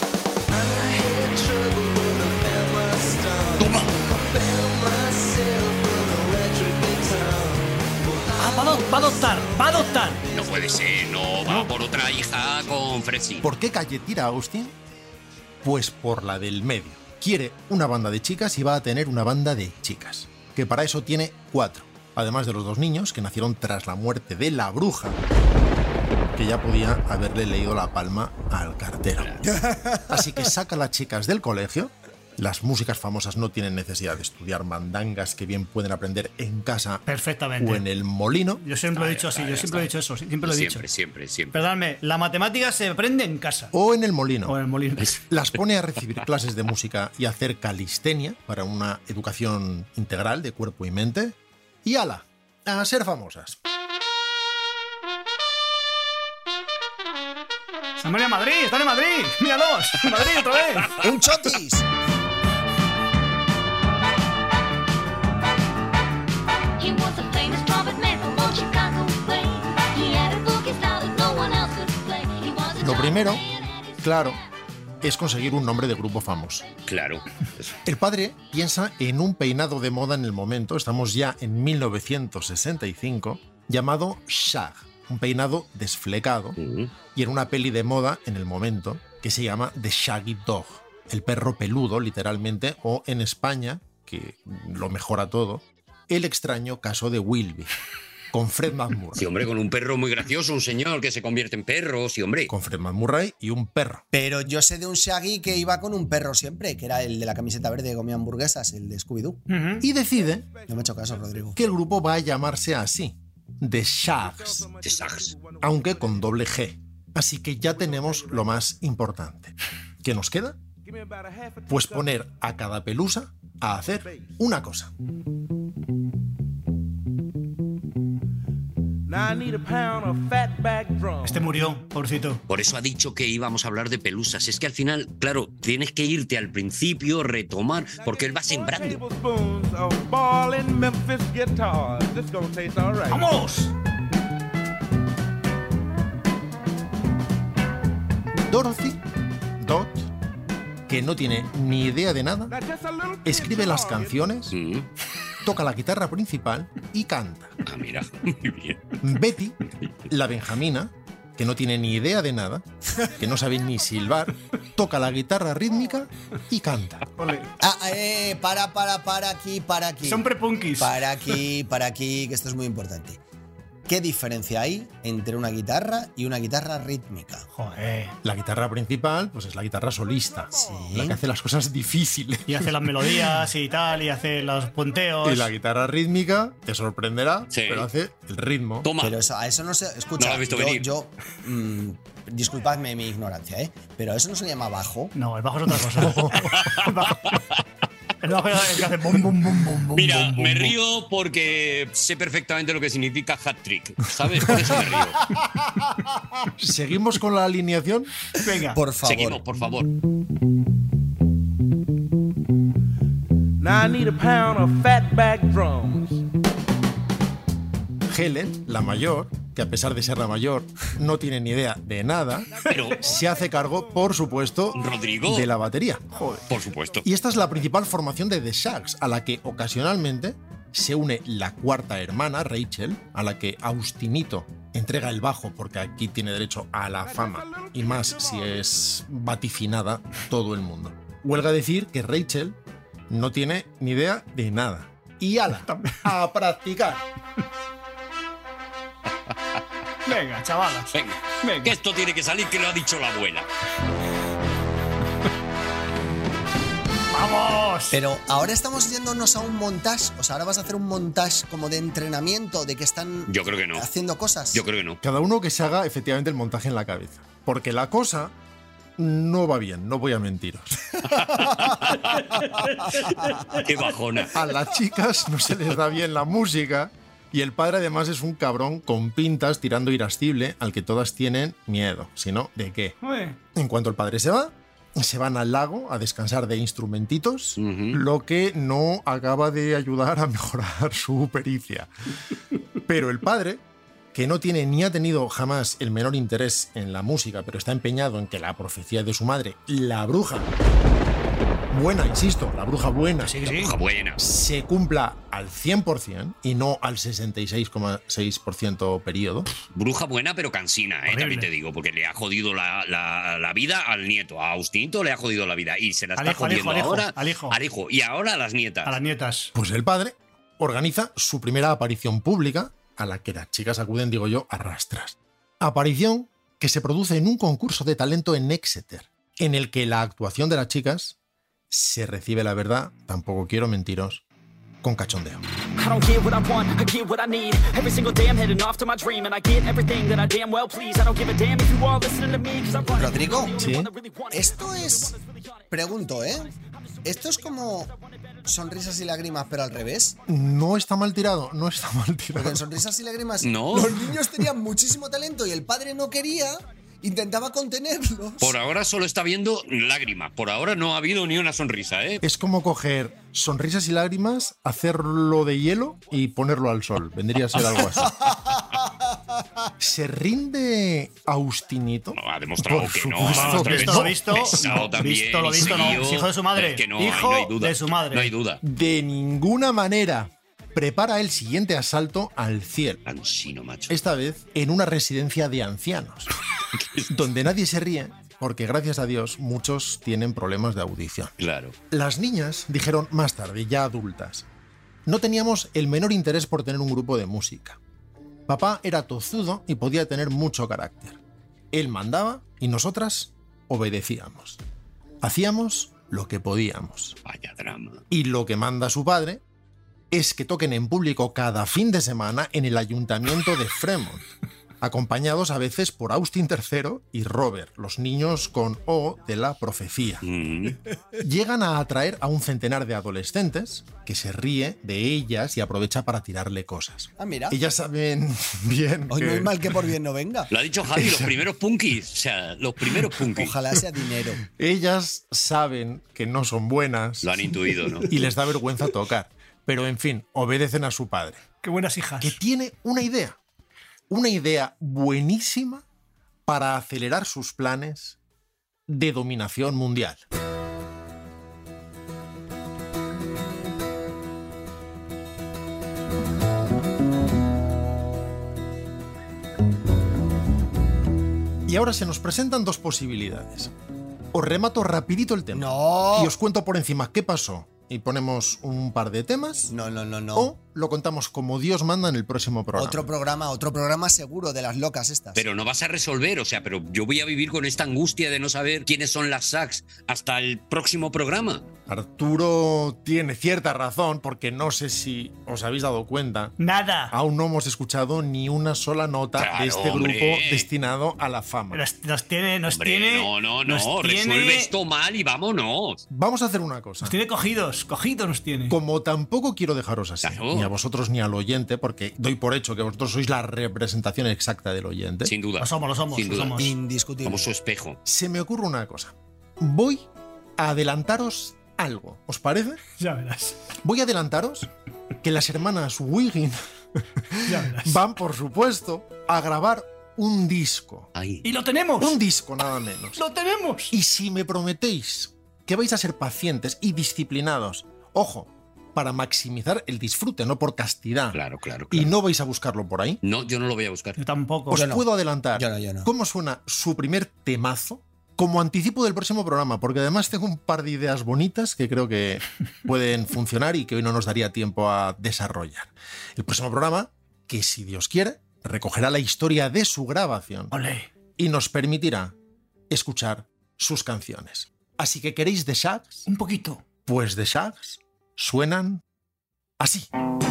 Ah, va a, va a adoptar, va a adoptar. No puede ser, no, va por otra hija con Fresi. ¿Por qué calle tira Austin? Pues por la del medio. Quiere una banda de chicas y va a tener una banda de chicas, que para eso tiene cuatro, además de los dos niños que nacieron tras la muerte de la bruja, que ya podía haberle leído la palma al cartero. Así que saca a las chicas del colegio. Las músicas famosas no tienen necesidad de estudiar mandangas que bien pueden aprender en casa Perfectamente. o en el molino. Yo siempre he dicho así, yo siempre he dicho eso, siempre lo he dicho. Siempre, siempre, siempre. Perdóname, la matemática se aprende en casa. O en el molino. O en el molino. Las pone a recibir clases de música y a hacer calistenia para una educación integral de cuerpo y mente. Y ala, a ser famosas. ¡Están en Madrid! ¡Están en Madrid! ¡Míralos! ¡En Madrid otra vez! ¡Un chotis! He was a famous trumpet man from old Chicago way. He had a boogie style that no one else could play. He was a Lo primero, trumpet man and his- claro, es conseguir un nombre de grupo famoso. Claro. El padre piensa en un peinado de moda en el momento, estamos ya en mil novecientos sesenta y cinco, llamado Shag, un peinado desflecado, Mm. y en una peli de moda en el momento que se llama The Shaggy Dog, el perro peludo, literalmente, o en España, que lo mejora todo, El extraño caso de Wilby, con Fred McMurray. Sí, hombre, con un perro muy gracioso, un señor que se convierte en perro, sí, hombre. Con Fred McMurray y un perro. Pero yo sé de un Shaggy que iba con un perro siempre, que era el de la camiseta verde que comía hamburguesas, el de Scooby-Doo. Ujú. Y decide No me he hecho caso, Rodrigo. que el grupo va a llamarse así, The Shags, De Sags. aunque con doble G. Así que ya tenemos lo más importante. ¿Qué nos queda? Pues poner a cada pelusa a hacer una cosa. Este murió, pobrecito. Por eso ha dicho que íbamos a hablar de pelusas. Es que al final, claro, tienes que irte al principio, retomar, porque él va sembrando. ¡Vamos! Dorothy, Dot, que no tiene ni idea de nada, escribe las canciones, Mm. toca la guitarra principal y canta. Ah, mira, muy bien. Betty, la benjamina, que no tiene ni idea de nada, que no sabe ni silbar, toca la guitarra rítmica y canta. Ah, eh, para, para, para aquí, para aquí. Son prepunkis. Para aquí, para aquí, que esto es muy importante. ¿Qué diferencia hay entre una guitarra y una guitarra rítmica? Joder. La guitarra principal, pues es la guitarra solista, Sí. la que hace las cosas difíciles. Y hace las melodías y tal, y hace los punteos. Y la guitarra rítmica, te sorprenderá, Sí. pero hace el ritmo. Toma. Pero eso, a eso no se. Escucha, No lo has visto yo, venir. yo mm, disculpadme mi ignorancia, ¿eh? Pero eso no se llama bajo. No, el bajo es otra cosa. El bajo, el bajo es el que hace bum, bum, bum, bum, bum, Mira, bum, bum, me bum. río porque sé perfectamente lo que significa hat trick, ¿sabes? Por eso me río. ¿Seguimos con la alineación? Venga. Por favor. Seguimos, por favor. Now I need a pound of fatback drums. Helen, la mayor, que a pesar de ser la mayor, no tiene ni idea de nada, Pero, se hace cargo, por supuesto, Rodrigo. de la batería. por supuesto. Y esta es la principal formación de The Shags, a la que ocasionalmente se une la cuarta hermana, Rachel, a la que Austinito entrega el bajo porque aquí tiene derecho a la fama, y más si es vaticinada todo el mundo. Huelga decir que Rachel no tiene ni idea de nada. Y ala, a practicar. Venga, chavalas. Venga, Venga. que esto tiene que salir, que lo ha dicho la abuela. ¡Vamos! Pero ahora estamos yéndonos a un montaje. O sea, ahora vas a hacer un montaje como de entrenamiento, de que están Yo creo que no. haciendo cosas. Yo creo que no. Cada uno que se haga efectivamente el montaje en la cabeza. Porque la cosa no va bien, no voy a mentiros. Qué bajona. A las chicas no se les da bien la música y el padre además es un cabrón con pintas tirando irascible al que todas tienen miedo. Si no, ¿de qué? Ué. En cuanto el padre se va, se van al lago a descansar de instrumentitos, Ujú. lo que no acaba de ayudar a mejorar su pericia. Pero el padre, que no tiene ni ha tenido jamás el menor interés en la música, pero está empeñado en que la profecía de su madre, la bruja, buena, insisto, la bruja buena, Sí, sí. Bruja buena. se cumpla al cien por ciento y no al sesenta y seis coma seis por ciento periodo. Bruja buena, pero cansina, ¿eh? Horrible. También te digo, porque le ha jodido la, la- la vida al nieto. A Austinito le ha jodido la vida y se la Al está hijo, al hijo, jodiendo al hijo, ahora al hijo. al hijo. Y ahora a las nietas. A las nietas. Pues el padre organiza su primera aparición pública, a la que las chicas acuden, digo yo, a rastras. Aparición que se produce en un concurso de talento en Exeter, en el que la actuación de las chicas se recibe, la verdad, tampoco quiero mentiros, con cachondeo. I don't get what I want, I get what I need. Every single day I'm heading off to my dream, and I get everything that I damn well please. I don't give a damn if you all listening to me, 'cause I run it. Rodrigo, Sí. esto es... Pregunto, ¿eh? ¿Esto es como Sonrisas y Lágrimas, pero al revés? No está mal tirado, no está mal Porque tirado. en Sonrisas y Lágrimas No. los niños tenían muchísimo talento y el padre no quería, intentaba contenerlos. Por ahora solo está viendo lágrimas. Por ahora no ha habido ni una sonrisa, ¿eh? Es como coger Sonrisas y Lágrimas, hacerlo de hielo y ponerlo al sol. Vendría a ser algo así. ¿Se rinde Austinito? No, ha demostrado Por que no. supuesto Vamos, que visto no. lo visto, Pesado no. también, Visto lo visto, no. tío. Es hijo de su madre. Es que no, ahí Hijo no hay duda. de su madre. No hay duda. De ninguna manera. Prepara el siguiente asalto al cielo. Cansino, macho. Esta vez en una residencia de ancianos, donde nadie se ríe, porque gracias a Dios muchos tienen problemas de audición. Claro. Las niñas dijeron más tarde, ya adultas, no teníamos el menor interés por tener un grupo de música. Papá era tozudo y podía tener mucho carácter. Él mandaba y nosotras obedecíamos. Hacíamos lo que podíamos. Vaya drama. Y lo que manda su padre es que toquen en público cada fin de semana en el ayuntamiento de Fremont, acompañados a veces por Austin tercero y Robert, los niños con O de la profecía. Mm. Llegan a atraer a un centenar de adolescentes que se ríe de ellas y aprovecha para tirarle cosas. Ah, mira. Ellas saben bien Hoy no que hay mal que por bien no venga. Lo ha dicho Javi, los primeros punkis. O sea, los primeros punkis. Ojalá sea dinero. ellas saben que no son buenas Lo han intuido, ¿no? y les da vergüenza tocar. Pero en fin, obedecen a su padre, Qué buenas hijas. que tiene una idea, una idea buenísima para acelerar sus planes de dominación mundial. Y ahora se nos presentan dos posibilidades. Os remato rapidito el tema. No. Y os cuento por encima qué pasó. Y ponemos un par de temas. No, no, no, no. O lo contamos como Dios manda en el próximo programa. Otro programa, otro programa seguro de las locas estas. Pero no vas a resolver, o sea, pero yo voy a vivir con esta angustia de no saber quiénes son las sax hasta el próximo programa. Arturo tiene cierta razón, porque no sé si os habéis dado cuenta. Nada. Aún no hemos escuchado ni una sola nota Claro, de este hombre. grupo destinado a la fama. Nos, nos tiene, nos Hombre, tiene. no, no, nos no, tiene- resuelve esto mal y vámonos. Vamos a hacer una cosa. Nos tiene cogidos, cogidos nos tiene. Como tampoco quiero dejaros así, Claro. ni a vosotros ni al oyente, porque doy por hecho que vosotros sois la representación exacta del oyente, Sin duda. Lo somos, lo somos, Sin lo duda. somos. Indiscutible. Somos su espejo. se me ocurre una cosa. Voy a adelantaros algo. ¿Os parece? Ya verás. Voy a adelantaros que las hermanas Wiggin van, por supuesto, a grabar un disco. Ahí. ¡Y lo tenemos! Un disco, nada menos. ¡Lo tenemos! Y si me prometéis que vais a ser pacientes y disciplinados, ojo, para maximizar el disfrute, no por castidad. Claro, claro, Y claro. no vais a buscarlo por ahí. No, yo no lo voy a buscar. Yo tampoco. Os Yo no. puedo adelantar Yo no, yo no. cómo suena su primer temazo como anticipo del próximo programa, porque además tengo un par de ideas bonitas que creo que pueden funcionar y que hoy no nos daría tiempo a desarrollar. El próximo programa, que si Dios quiere, recogerá la historia de su grabación Olé. y nos permitirá escuchar sus canciones. Así que ¿queréis The Shags? Un poquito. Pues The Shags suenan así.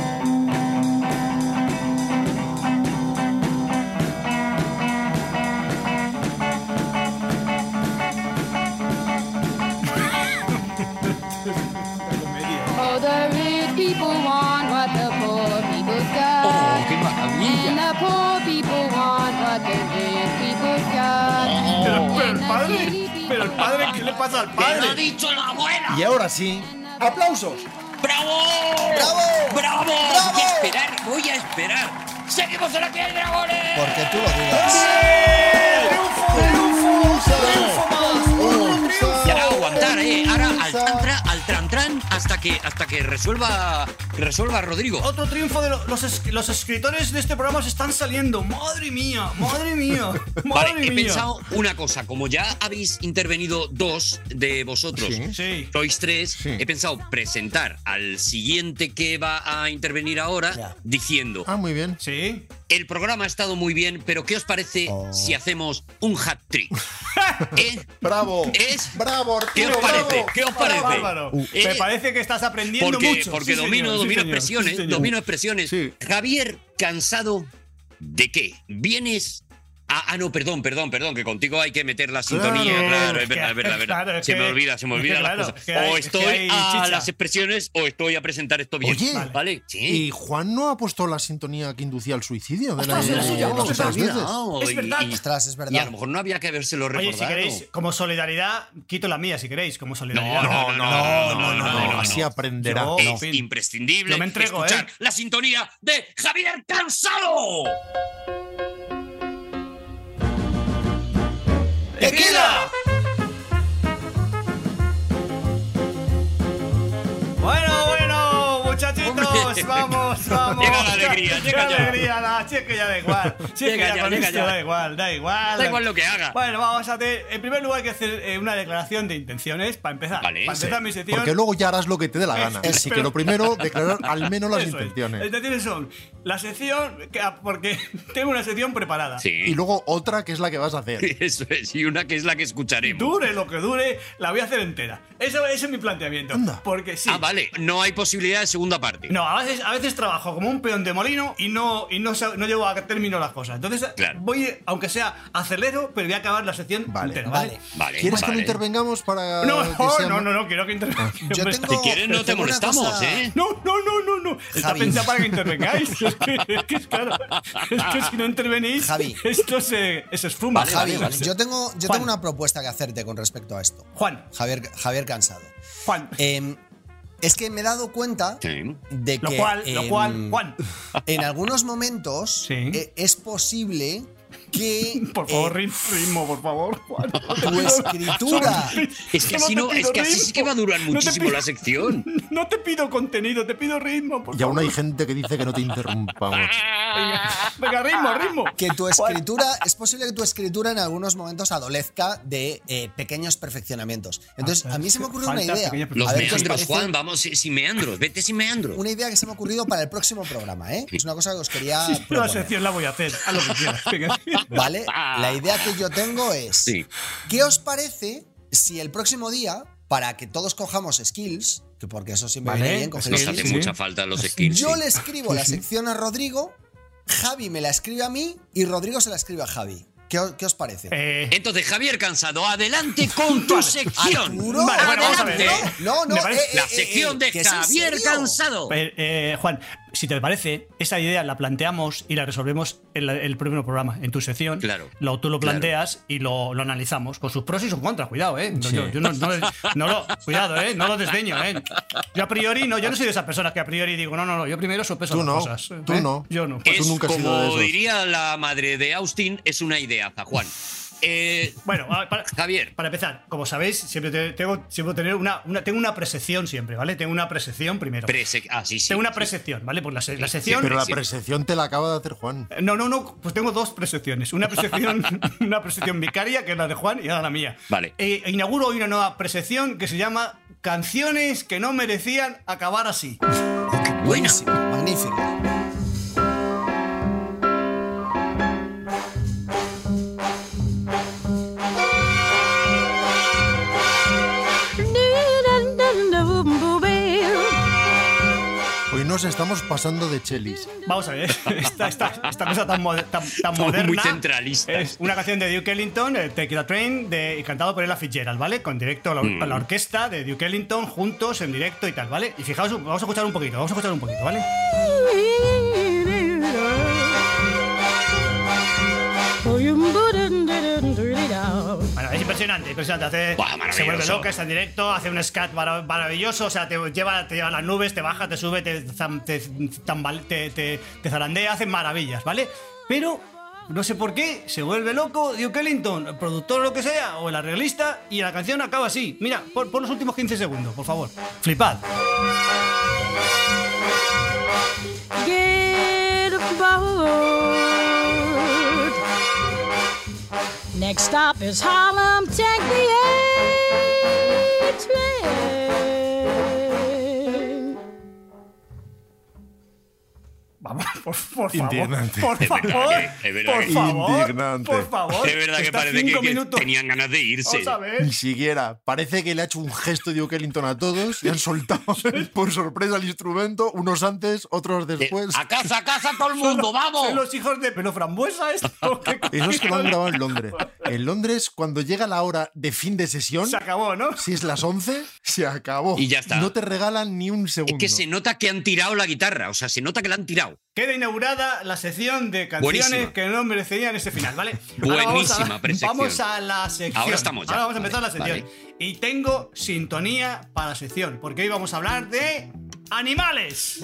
Oh, the rich people want what the poor people got. ¡Oh, qué And maravilla! the poor people want what the rich people got. Pero, pero el And the padre, greedy pero el people padre, want ¿qué le pasa al ¡Que lo ha padre? dicho la abuela! Y ahora sí, ¡aplausos! ¡Bravo! ¡Bravo! ¡Bravo! ¡Bravo! Voy a esperar, voy a esperar. ¡Seguimos en la que hay dragones! Porque tú lo digas. Y ahora aguantar, ¿eh? Ahora al tran, tran, al tran, tran, hasta que, hasta que resuelva, que resuelva Rodrigo. Otro triunfo de lo- los, es- los escritores de este programa se están saliendo. ¡Madre mía! ¡Madre mía! ¡Madre Vale, he mía! pensado una cosa. Como ya habéis intervenido dos de vosotros, Sí. Sí. sois tres, Sí. he pensado presentar al siguiente que va a intervenir ahora Ya. diciendo: Ah, muy bien. Sí. el programa ha estado muy bien, pero ¿qué os parece Oh. si hacemos un hat-trick? ¿Eh? ¡Bravo! ¿Es? ¡Bravo, ¿Qué os Arturo, parece? bravo! ¿Qué os parece? Bárbaro. Eh, Me parece que estás aprendiendo Porque, mucho. porque Sí, domino, señor, sí, domino señor, expresiones, sí, señor. domino expresiones. Sí. Javier, ¿cansado de qué? ¿Vienes? Ah, ah, no, perdón, perdón, perdón, que contigo hay que meter la sintonía, Claro, claro, es es verdad, que- es verdad, es verdad. claro, es se que- me olvida, se me es que olvidan las claro, cosas. que hay- o es que estoy hay a chicha. las expresiones o estoy a presentar esto bien. Oye, ¿vale? Sí. ¿Y Juan no ha puesto la sintonía que inducía al suicidio? De la Ostras, era suya, las ostras, otras mira. veces? No, Es y- verdad. y- Ostras, es Y a lo verdad. mejor no había que habérselo Oye, recordado. si queréis, como solidaridad, quito la mía si queréis, como solidaridad. No, no, no, no, no, no, no, Así no. aprenderá. Yo- Es en fin. imprescindible Yo me entrego, escuchar ¿eh? la sintonía de Javier Cansado. ¡Tequila! Bueno, bueno, muchachitos, Hombre. vamos, vamos. Llega la alegría, llega Qué ya. alegría, la, si es que ya da igual. Si es que Llega ya ya, con llega esto ya. da igual, da igual. Da igual lo que haga. Bueno, vamos a hacer, en primer lugar hay que hacer eh, una declaración de intenciones para empezar. Vale, para sí. empezar mi sección. Porque luego ya harás lo que te dé la gana. Es- Así que pero- lo primero, declarar al menos las Eso es. Las intenciones. intenciones son la sección, que- porque tengo una sección preparada. Y Sí. luego otra que es la que vas a hacer. Eso es, y una que es la que escucharemos. Dure lo que dure, la voy a hacer entera. Eso, ese es mi planteamiento. Anda. Porque sí. Ah, vale, no hay posibilidad de segunda parte. No, a veces, a veces trabajo como un peón de molino y no, y no, sa- no llevo a término las cosas. Entonces Claro. voy, aunque sea acelero, pero voy a acabar la sección Vale, entera, ¿vale? Vale. Vale, ¿Quieres que vale. no intervengamos para No, que no, sea no, más- no, no, quiero que intervenga. Yo Hombre, tengo- Si quieres no te tengo una molestamos, cosa- ¿eh? No, no, no, no, no. Está Javi. pensado para que intervengáis. Es que, es que, claro, es que si no intervenís, Javi. esto se, se esfuma. Vale, Javi, vale, yo tengo, yo Juan. tengo una propuesta que hacerte con respecto a esto. Juan, Javier, Javier Cansado. Juan. Em, es que me he dado cuenta Sí. de Lo que cual, lo em, cual, Juan. en algunos momentos Sí. eh, es posible que Por favor, eh, ritmo, ritmo, por favor, Juan. tu escritura Es que No así te no, es pido que así sí que va a durar ritmo. No te muchísimo pido- la sección. No te pido contenido, te pido ritmo, por Y aún favor. hay gente que dice que no te interrumpamos. Venga, venga, ritmo, ritmo. que tu escritura es posible que tu escritura en algunos momentos adolezca de eh, pequeños perfeccionamientos. Entonces, Ah, a mí se me ocurrió una falta idea. pequeños Los A ver qué os meandros, parece. Juan, vamos si- sin meandros, vete sin meandros. Una idea que se me ha ocurrido para el próximo programa, ¿eh? Es una cosa que os quería Sí, la proponer. sección la voy a hacer, haz lo que quieras. Venga. ¿Vale? La idea que yo tengo es, Sí. ¿qué os parece si el próximo día, para que todos cojamos skills, que porque eso siempre Vale, viene bien, coger Nos Sí, hace skills, sí. mucha falta los skills. yo sí. le escribo la sección a Rodrigo, Javi me la escribe a mí y Rodrigo se la escribe a Javi. ¿Qué, o- qué os parece? Eh, Entonces, Javier Cansado, adelante con tu sección. Arturo, Vale, bueno, vamos a ver, Adelante. eh. No, no, Me parece- eh, eh, La eh, sección eh, de que es en Javier serio. Cansado. eh, eh, Juan, si te parece, esa idea la planteamos y la resolvemos en la- el primer programa, en tu sección. Claro. Lo, tú lo Claro. planteas y lo, lo analizamos con sus pros y sus contras. Cuidado, ¿eh? No, Sí. yo, yo no, no, no lo, cuidado, ¿eh? No lo desdeño, ¿eh? Yo a priori, no, yo no soy de esas personas que a priori digo, no, no, no, yo primero sopeso Tú las no, cosas. tú ¿eh? no. Yo no. Es Tú nunca has sido de como esos. diría la madre de Austin, es una ideaza, Juan. Eh, Bueno, a- para, Javier, para empezar, como sabéis, siempre te- tengo, siempre tener una, una, tengo una presección siempre, ¿vale? Tengo una presección primero. prese- ah, sí, sí. tengo una sí. presección, ¿vale? Pues la, se- la Sí, sección. Pero la sí. presección te la acaba de hacer Juan. No, no, no, pues tengo dos presecciones. Una presección, una presección vicaria, que es la de Juan, y ahora la mía. Vale. E inauguro hoy una nueva presección que se llama Canciones que no merecían acabar así. Buenísimo, magnífico. Hoy nos estamos pasando de chelis. Vamos a ver, esta, esta, esta cosa tan, mo- tan, tan Somos moderna. muy centralistas. Es una canción de Duke Ellington, eh, Take It a Train, de, cantado por Ella Fitzgerald, ¿vale? Con directo la, Mm. la orquesta de Duke Ellington, juntos en directo y tal, ¿vale? Y fijaos, vamos a escuchar un poquito, vamos a escuchar un poquito, ¿vale? Bueno, es impresionante, impresionante. Hace, Buah, se maravilloso. vuelve loca, está en directo, hace un scat mara- maravilloso, o sea, te lleva, te lleva a las nubes, te baja, te sube, te, zam- te, tambal- te, te- te zarandea, hace maravillas, ¿vale? Pero no sé por qué se vuelve loco Duke Ellington, el productor o lo que sea, o el arreglista, y la canción acaba así. Mira, por, por los últimos quince segundos, por favor. Flipad. Get aboard. Next stop is Harlem. Take the A train. Vamos, por, por favor. Indignante. Por Es verdad favor. que- es verdad Por que- favor. Indignante. Por favor. Es verdad que Está parece que, cinco que minutos. tenían ganas de irse. Vamos a ver. Ni siquiera. Parece que le ha hecho un gesto Duke Ellington a todos y han soltado por sorpresa el instrumento, unos antes, otros Eh, después. A casa, a casa todo el mundo, vamos. ¿Son los hijos de pelo frambuesa esto? ¿Qué Eso es que lo han grabado en Londres. En Londres, cuando llega la hora de fin de sesión, Se acabó, ¿no? si es las once, se acabó. Y ya está. No te regalan ni un Es segundo. que se nota que han tirado la guitarra, o sea, se nota que la han tirado. Queda inaugurada la sección de canciones Buenísima. que no merecerían ese final, ¿vale? Ahora Buenísima vamos a, presección. Vamos a la sección. Ahora estamos ya. Ahora vamos a empezar Vale, la sección. Y tengo sintonía para la sección, porque hoy vamos a hablar de animales.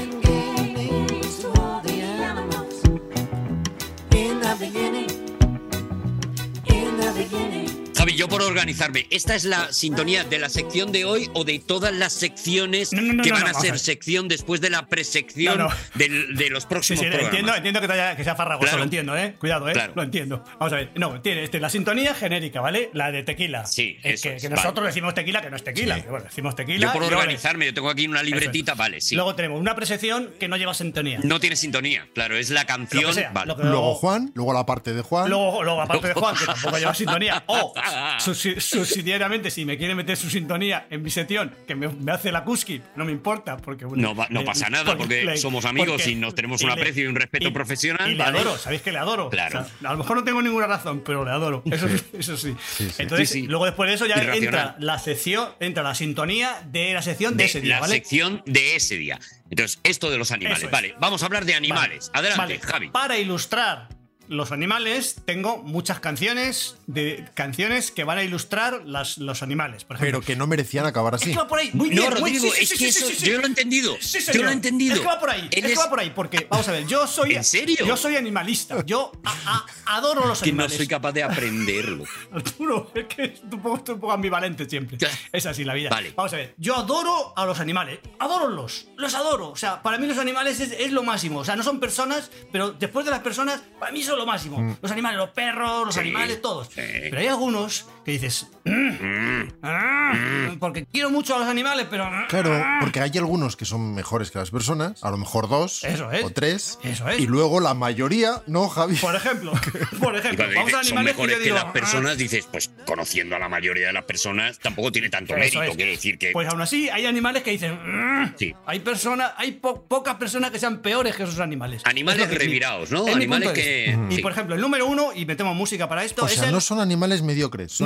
Javi, yo por organizarme, ¿esta es la sintonía de la sección de hoy o de todas las secciones No, no, no, que no, van no, a vamos a ser ver. sección después de la presección No, no. del- de los Sí, próximos sí, programas? entiendo, entiendo que, te haya- que sea farragoso, Claro. lo entiendo, ¿eh? Cuidado, ¿eh? Claro. Lo entiendo. Vamos a ver. No, tiene este, la sintonía genérica, ¿vale? La de tequila. Sí, Eh, eso que, es, que vale. nosotros decimos tequila, que no es tequila. Sí. Que, bueno, decimos tequila. Yo por y luego- organizarme, yo tengo aquí una libretita, Eso es. vale, sí. Luego tenemos una presección que no lleva sintonía. No tiene sintonía, claro, es la canción. Lo que sea, vale. lo que- Luego Juan, luego la parte de Juan. Luego, luego, aparte de Juan, que tampoco lleva sintonía, o subsi- subsidiariamente, si me quiere meter su sintonía en mi sección, que me, me hace la Kuski, no me importa, porque No, va- no le- pasa nada, porque le- somos amigos porque- y nos tenemos y un le- aprecio y un respeto y- profesional, Y le ¿vale? adoro, ¿sabéis que le adoro? Claro. O sea, a lo mejor no tengo ninguna razón, pero le adoro. Eso sí. Eso sí. Entonces, Sí, sí. luego después de eso ya Irracional. entra la sección, entra la sintonía de la sección de, De ese día, la ¿vale? sección de ese día. Entonces, esto de los animales. Eso es. Vale, vamos a hablar de animales. Vale. Adelante, Vale. Javi. Para ilustrar los animales, tengo muchas canciones de canciones que van a ilustrar las, los animales, por ejemplo. Pero que no merecían acabar Es así. que va por ahí, muy No, bien, muy- Rodrigo, sí, sí, es sí, que sí, eso- sí, sí. yo lo he entendido. Sí, Yo señor. lo he entendido. Es que va por ahí, Él es que es- va por ahí, porque, vamos a ver, yo soy. ¿En serio? Yo soy animalista. Yo a- a- adoro los Que no animales. soy capaz de aprenderlo. Arturo, es que es un poco, estoy un poco ambivalente siempre. Es así la vida. Vale. Vamos a ver, yo adoro a los animales. Adorólos, los adoro. O sea, para mí los animales es, es lo máximo. O sea, no son personas, pero después de las personas, para mí son lo máximo. Los animales, los perros, los Sí, animales, todos. sí. Pero hay algunos que dices, "Mm, ah", porque quiero mucho a los animales, pero. Claro, porque hay algunos que son mejores que las personas, a lo mejor dos Eso es. o tres, Eso es. y luego la mayoría, no, Javi. Por ejemplo, por Y ejemplo, cuando vamos a dices, son animales mejores yo que digo, las personas, dices, pues conociendo a la mayoría de las personas, tampoco tiene tanto Eso mérito. es. Quiero decir que. Pues aún así, hay animales que dicen. "Mm". Sí. Hay personas, hay po- pocas personas que sean peores que esos animales. Animales Es lo que- revirados, ¿no? es mi Animales punto de que- vista. Y sí. por ejemplo, el número uno, y metemos música para esto, O es sea, el. no son animales mediocres, son No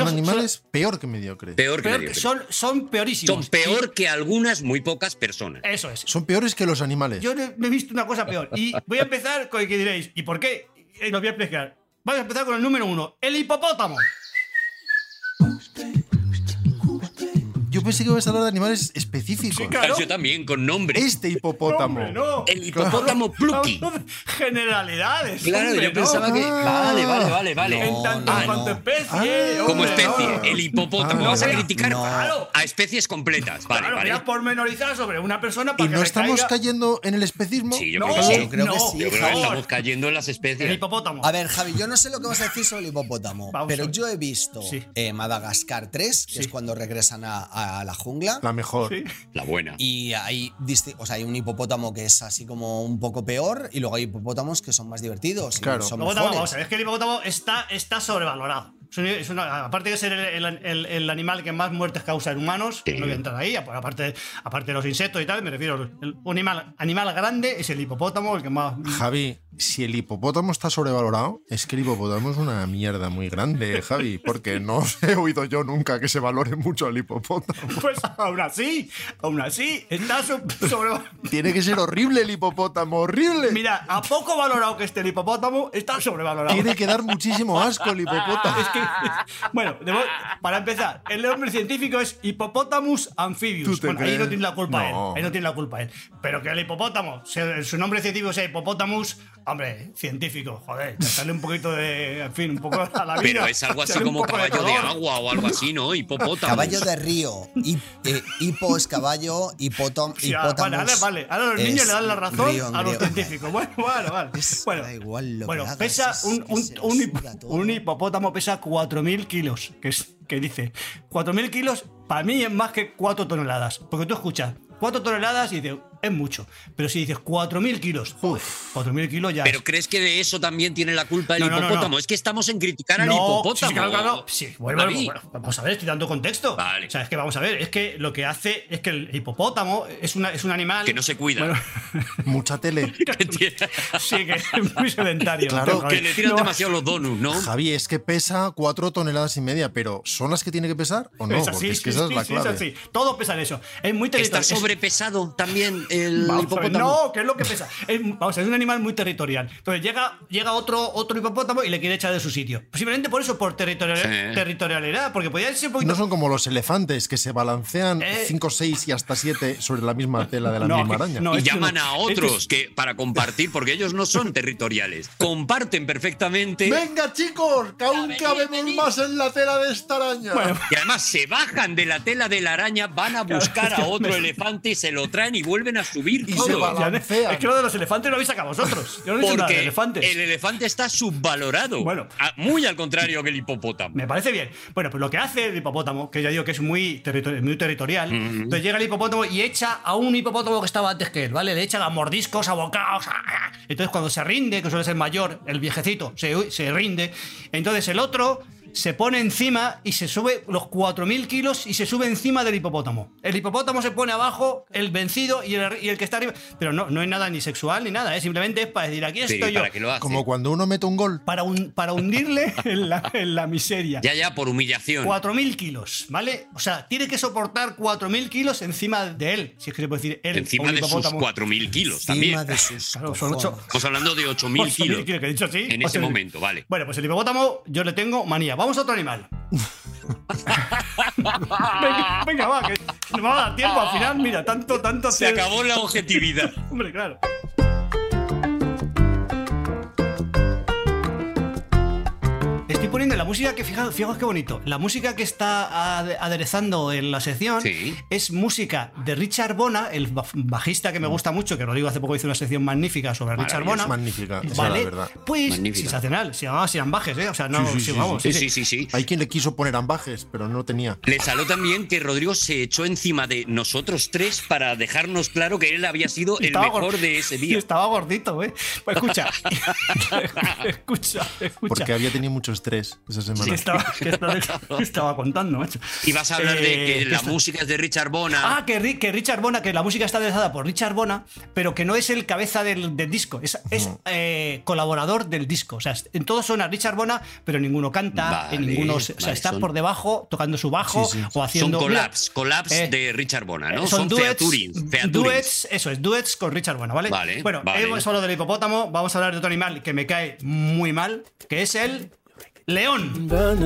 animales peor que mediocres. Peor que Peor- mediocres. son, son peorísimos. Son peor que algunas muy pocas personas. Eso es. Son peores que los animales. Yo no no he visto una cosa peor. Y voy a empezar con el que diréis, ¿y por qué? Y lo voy a explicar. Vamos a empezar con el número uno, el hipopótamo. Yo pensé que ibas a hablar de animales específicos. Sí, claro. Yo también, con nombre. Este hipopótamo. Hombre, no. El hipopótamo Plucky. Generalidades. Claro, hombre, yo pensaba no. que. Vale, vale, vale, vale. En tanto Ah, en cuanto no. especie. Como hombre, especie, no. el hipopótamo. Ah, Vas a no. criticar No. a especies completas. Vale, Claro, vale. voy a pormenorizar sobre una persona ¿Y para que no le estamos caiga- cayendo en el especismo? Sí, yo No, creo que sí. Yo creo que no. sí, Yo creo que Javi. estamos cayendo en las El especies. hipopótamo. A ver, Javi, yo no sé lo que vas a decir sobre el hipopótamo, Vamos a pero ver. yo he visto Sí. eh, Madagascar tres, que Sí. es cuando regresan a, a la jungla. La mejor. Sí. La buena. Y hay, disti- o sea, hay un hipopótamo que es así como un poco peor y luego hay hipopótamos que son más divertidos y Claro. son Hipopótamo, vamos mejores. a ver, es que el hipopótamo está, está sobrevalorado. Es un- es una- aparte de ser el, el- el- el animal que más muertes causa en humanos, Sí. no voy a entrar ahí, aparte, aparte de los insectos y tal, me refiero, el, un animal, animal grande es el hipopótamo, el que más... Javi, si el hipopótamo está sobrevalorado, es que el hipopótamo es una mierda muy grande, Javi, porque no he oído yo nunca que se valore mucho el hipopótamo. Pues aún así, aún así, está so- sobrevalorado. Tiene que ser horrible el hipopótamo, horrible. Mira, a poco valorado que esté el hipopótamo, está sobrevalorado. Tiene que dar muchísimo asco el hipopótamo. Es que, bueno, de mo- para empezar, el nombre científico es Hippopotamus ¿Tú amphibius. te Bueno, ahí crees? no tiene la culpa No. él. Ahí no tiene la culpa él. Pero que el hipopótamo, sea- su nombre científico sea Hippopotamus, hombre, científico, joder, echarle un poquito de. En fin, un poco a la vida. Pero es algo así echarle un como poco caballo de color. agua o algo así, ¿no? Hipopótamo. Caballo de río, hip- eh, hipo es caballo, hipótam- Sí, ah, vale, hipótamos. vale, vale. Ahora los niños es le dan la razón río en a los griego. científicos. Bueno, bueno, vale. Es- Bueno, da igual lo bueno que hagas, pesa es un, que un, se le un hip- suda todo. un hipopótamo pesa cuatro mil kilos, que es que dice cuatro mil kilos para mí es más que cuatro toneladas, porque tú escuchas cuatro toneladas y dices es mucho, pero si dices cuatro mil kilos, joder, cuatro mil kilos ya Pero es. ¿crees que de eso también tiene la culpa el No, no, no, hipopótamo? no. Es que estamos en criticar al No, hipopótamo. sí, claro, claro. Sí, bueno, David. bueno, vamos a ver, estoy dando contexto. Vale. O sea, es que vamos a ver, es que lo que hace es que el hipopótamo es, una, es un animal Que no se cuida. Bueno, Mucha tele. sí, que es muy sedentario. Claro. Que le tiran No, demasiado los donuts, ¿no? Javi, es que pesa cuatro toneladas y media, pero ¿son las que tiene que pesar o no? es Porque así, es que sí, esa sí, es la sí, es clave. así. Todo pesa en eso. Es muy Está territorial. es- sobrepesado también el Vamos a ver, hipopótamo. no, que es lo que pesa. Es, vamos a ver, es un animal muy territorial. Entonces llega, llega otro, otro hipopótamo y le quiere echar de su sitio. Simplemente por eso, por territorial, Sí. territorialidad, porque podría ser un poquito. No son como los elefantes que se balancean Eh. cinco, seis y hasta siete sobre la misma tela de la No, misma que- araña. no, Y es que llaman no. a Es que otros es- que para compartir, porque ellos no son territoriales. Comparten perfectamente. Venga, chicos, que aún cabemos más en la tela de esta araña. Bueno, Y además se bajan de la tela de la araña, van a buscar a otro elefante, se lo traen y vuelven a subir Y todo. se ya, balancean. es que lo de los elefantes lo habéis sacado vosotros. Yo no he dicho nada de Porque elefantes. el elefante está subvalorado. Bueno. A- muy al contrario que el hipopótamo. Me parece bien. Bueno, pues lo que hace el hipopótamo, que ya digo que es muy, territori- muy territorial, Mm-hmm. entonces llega el hipopótamo y echa a un hipopótamo que estaba antes que él, ¿vale? Le echa a mordiscos, a bocados. a- a- Entonces cuando se rinde, que suele ser mayor, el viejecito se, se rinde, entonces el otro se pone encima y se sube los cuatro mil kilos y se sube encima del hipopótamo. El hipopótamo se pone abajo, el vencido y el, y el que está arriba. Pero no, no es nada ni sexual ni nada, ¿eh? Simplemente es para decir, aquí Sí, estoy yo. para que lo hace. Como cuando uno mete un gol. Para, un- para hundirle en la, en la miseria. Ya, ya, por humillación. cuatro mil kilos, ¿vale? O sea, tiene que soportar cuatro mil kilos encima de él, si es que se puede decir él. Encima o un de sus hipopótamo. cuatro mil kilos Encima también. de sus Claro, son ocho- cojones. Estamos hablando de ocho mil ocho kilos. que he dicho así. En ocho ese mil. momento, vale. Bueno, pues el hipopótamo yo le tengo manía. Vamos a otro animal. venga, venga, va, que no me va a dar tiempo al final. Mira, tanto, tanto. Se hacer- acabó la objetividad. Hombre, claro. Estoy poniendo la música que, fijaos, fijaos qué bonito. La música que está ade- aderezando en la sección Sí. es música de Richard Bona, el ba- bajista que me gusta mucho, que Rodrigo hace poco hizo una sección magnífica sobre Richard Maravilloso. Bona. Magnífica, esa Vale, es la verdad. pues Magnífica. sensacional. Se llamaba Sian Bajes, ¿eh? O sea, no, Sí, sí, sí, sí, vamos, Sí, sí, sí, sí, sí. Hay quien le quiso poner ambajes, pero no tenía. Le salió también que Rodrigo se echó encima de nosotros tres para dejarnos claro que él había sido Y el estaba mejor gor- de ese y día. estaba gordito, ¿eh? Pues escucha, escucha, escucha. Porque había tenido mucho estrés. Cortés esa semana. Sí, estaba, que estaba, que estaba contando, macho. Y vas a hablar Eh, de que la está- música es de Richard Bona. Ah, que, Ri- que Richard Bona, que la música está aderezada por Richard Bona, pero que no es el cabeza del, del disco, es, es eh, colaborador del disco. O sea, en todos suena Richard Bona, pero ninguno canta, Vale, en ninguno, se- o sea, vale, está son- por debajo tocando su bajo Sí, sí. o haciendo. Son collabs, collabs eh, de Richard Bona, ¿no? Eh, Son, duets, featurings, featurings. duets, eso es, duets con Richard Bona, ¿vale? Vale, bueno, vale. hemos hablado del hipopótamo, vamos a hablar de otro animal que me cae muy mal, que es el león.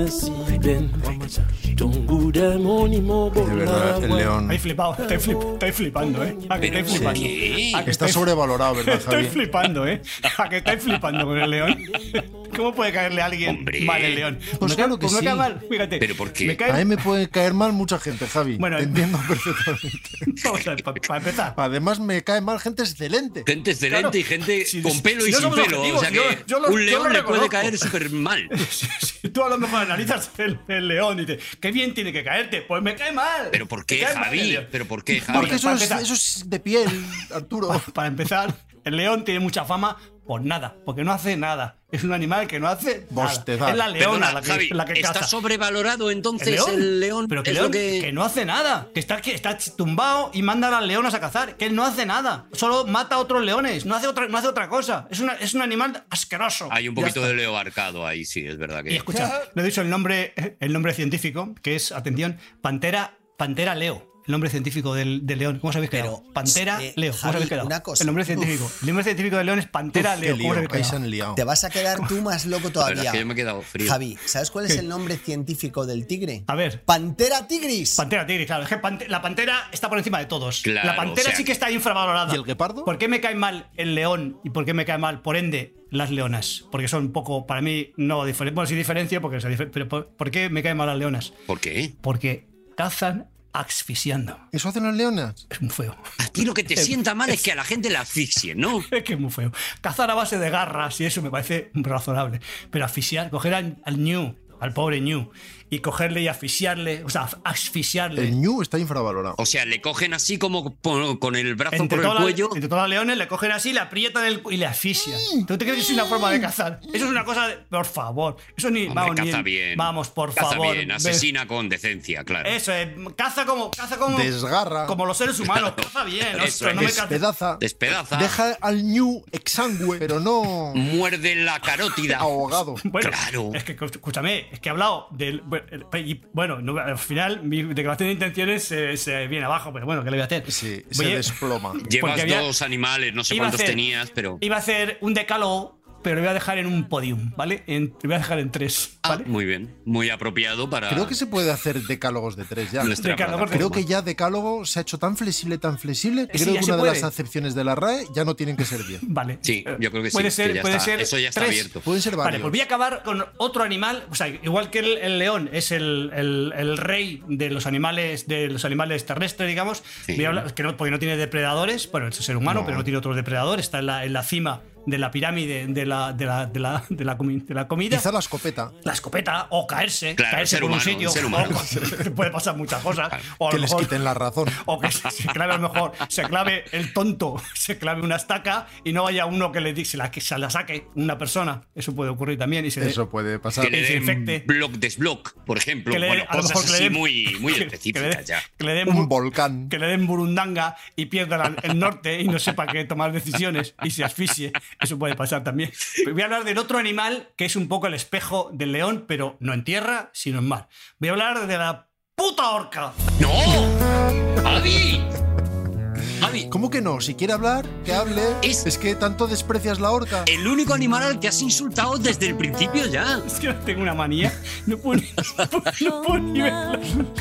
De verdad, el león. Estáis flipado, estáis, flip- estáis flipando, ¿eh? ¿A que Pero estáis flipando? ¿qué? ¿A que Está estáis- sobrevalorado, ¿verdad, Estoy Javi? flipando, ¿eh? ¿A que estáis flipando con el león? ¿Cómo puede caerle a alguien Hombre. mal el león? Pues me claro cae, que pues me sí. cae mal, fíjate. ¿Pero por qué? Me cae- A mí me puede caer mal mucha gente, Javi. Bueno, Te entiendo perfectamente. Vamos a ver, para empezar. Además, me cae mal gente excelente. Gente excelente Claro. y gente Si- con pelo si y no sin somos pelo. O objetivos, sea yo- que yo lo- un yo león lo le puede reconozco. caer súper mal. Si tú a lo mejor analizas el, el león y dices, qué bien tiene que caerte, pues me cae mal. ¿Pero por Me qué, cae mal el Javi? león. ¿Pero por qué, Javi? Porque eso para es, empezar. eso es de piel, Arturo. Para empezar, el león tiene mucha fama por nada, porque no hace nada. Es un animal que no hace Bostezar. nada. Es la leona Perdona, la que, Javi, la que ¿está caza. sobrevalorado entonces el león? Pero que, Es león lo que... que no hace nada. Que está, que está tumbado y manda a las leonas a cazar. Que él no hace nada. Solo mata a otros leones. No hace otra, no hace otra cosa. Es, una, es un animal asqueroso. Hay un Ya poquito está. de leo arcado ahí, sí, es verdad Y que... escucha, le he dicho el nombre, el nombre científico, que es, atención, Pantera, Pantera leo. El nombre científico del, del león. ¿Cómo sabéis que Pero, Pantera eh, leo. ¿Cómo Javi, sabéis quedado? una cosa. El nombre científico. El nombre científico del león es Pantera Uf, leo. qué ¿Cómo lío, sabéis ahí se quedado? han liado. Te vas a quedar tú más loco La verdad es todavía. que yo me he quedado frío. Javi, ¿sabes cuál es ¿Qué? el nombre científico del tigre? A ver. Pantera tigris. Pantera tigre, claro. Es que pante- la pantera está por encima de todos. Claro, la pantera o sea sí que está infravalorada. ¿Y el guepardo? ¿Por qué me cae mal el león y por qué me cae mal, por ende, las leonas? Porque son un poco, para mí, no diferentes. Bueno, sí diferencio, porque se difer- pero por, ¿por qué me caen mal las leonas? ¿Por qué? Porque cazan asfixiando. ¿Eso hacen las leonas? Es muy feo. A ti lo que te sienta mal es que a la gente la asfixie, ¿no? Es que es muy feo. Cazar a base de garras y eso me parece razonable. Pero asfixiar, coger al, al ñu, al pobre ñu, y cogerle y asfixiarle, o sea, asfixiarle. El ñu está infravalorado. O sea, le cogen así como po- con el brazo Entre, por el toda la- cuello. entre todos los leones le cogen así, le aprietan el, cu- y le asfixian. ¿Tú te crees que es una forma de cazar? Eso es una cosa de, por favor. Eso ni. Hombre, vamos, ni caza en- bien. vamos, por Caza favor. bien, Ve- asesina con decencia, claro. Eso es. Caza como. Caza como. Desgarra. Como los seres humanos. Caza bien. Eso ostras, es. no me caza- Despedaza. Despedaza. Deja al ñu exangüe, pero no Muerde la carótida. ahogado. Bueno, Claro. es que escúchame, es que he hablado del. y, Bueno, no- al final mi declaración de intenciones se, se viene abajo, pero bueno, ¿qué le voy a hacer? Sí, Voy se a- desploma. Llevas porque había- dos animales, no sé iba a cuántos hacer- tenías, pero. Iba a hacer un decálogo, pero lo voy a dejar en un podium, ¿vale? En- lo voy a dejar en tres, Ah, ¿vale? muy bien. Muy apropiado para. Creo que se puede hacer decálogos de tres ya. Nuestra Decálogos de- Creo que ya decálogo se ha hecho tan flexible, tan flexible, que Sí, creo ya que se una de puede. las acepciones de la R A E ya no tienen que ser diez. Vale. Sí, yo creo que sí. Puede que ser, ya puede está- ser Eso ya está tres. abierto. Pueden ser Vale, varios. pues voy a acabar con otro animal. O sea, igual que el, el león es el, el- el rey de los animales, de los animales terrestres, digamos. Sí. Voy a hablar- que no, porque no tiene depredadores. Bueno, es un ser humano, No. pero no tiene otros depredadores. Está en la, en la cima de la pirámide de la, de la, de la, de la, comi- de la comida. Quizá la escopeta. La escopeta, o caerse, Claro, caerse el ser por un humano, sitio. el ser humano. o- puede pasar muchas cosas. O a Que lo les mejor- quiten la razón. o que se, se clave a lo mejor, se clave el tonto, se clave una estaca y no haya uno que le di- se la, que se la saque una persona. Eso puede ocurrir también. Y se Eso puede pasar. Que le y se den infecte. block desblock, por ejemplo. que le- Bueno, a lo cosas mejor que le así den- muy, muy que- que le específicas den- ya. Que le den, Un bu- volcán. que le den burundanga y pierda la- el norte y no sepa qué tomar decisiones y se asfixie. Eso puede pasar también. Voy a hablar del otro animal que es un poco el espejo del león, pero no en tierra, sino en mar. Voy a hablar de la puta orca. ¡No! ¡Javi! Javi, ¿Cómo que no? Si quiere hablar, que hable. Es- Es, que tanto desprecias la orca. el único animal al que has insultado desde el principio ya. Es que tengo una manía. No puedo ni, no puedo ni verlo.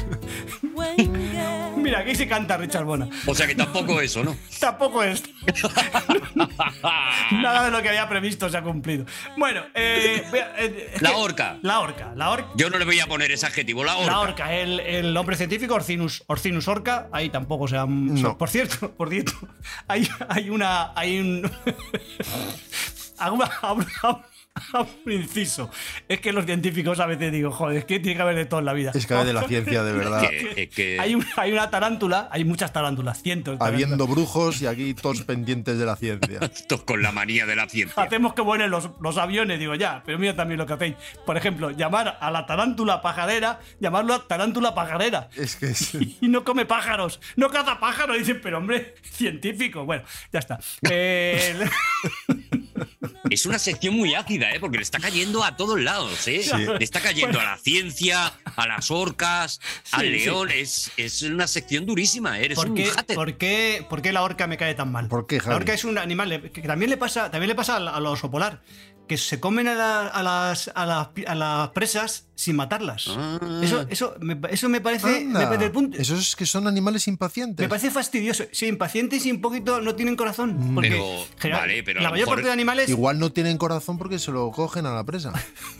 Mira, aquí se canta Richard Bona. O sea que tampoco eso, ¿no? Tampoco es. Nada de lo que había previsto se ha cumplido. Bueno, eh, voy a- eh, es La que- orca. La orca. La orca. Yo no le voy a poner ese adjetivo, la orca. La orca, el, el nombre científico, Orcinus, Orcinus orca, ahí tampoco se han... No. Por cierto, por cierto, hay, hay una... Hay un... Hago una- abro- un inciso. Es que los científicos a veces digo, joder, es que tiene que haber de todo en la vida. Es que hay de la ciencia, de verdad. Que- que- Hay, un- hay una tarántula, hay muchas tarántulas, cientos. de Habiendo tarántulas. brujos y aquí todos pendientes de la ciencia. Todos con la manía de la ciencia. Hacemos que vuelen los, los aviones, digo ya, pero mira también lo que hacéis. Por ejemplo, llamar a la tarántula pajarera, llamarlo a tarántula pajarera. Es que es... Y no come pájaros, no caza pájaros. Dicen, pero hombre, científico. Bueno, ya está. Eh, Es una sección muy ácida, ¿eh? Porque le está cayendo a todos lados, ¿eh? Sí. Le está cayendo a la ciencia, a las orcas, al Sí, león. Es, es una sección durísima, ¿eh? Eres ¿Por un qué, hater. por, qué, por qué la orca me cae tan mal? ¿Por qué, Javi? La orca es un animal que también le pasa, también le pasa al, al oso polar, que se comen a, la- a las, a, las, a las presas sin matarlas. Ah. Eso, eso, me, eso me parece... Anda, me parece el punto- Eso es que son animales impacientes. Me parece fastidioso. Sí, impacientes y un poquito no tienen corazón. Porque Pero, general- vale, pero a la lo mayor mejor- parte de animales, Igual no tienen corazón porque se lo cogen a la presa.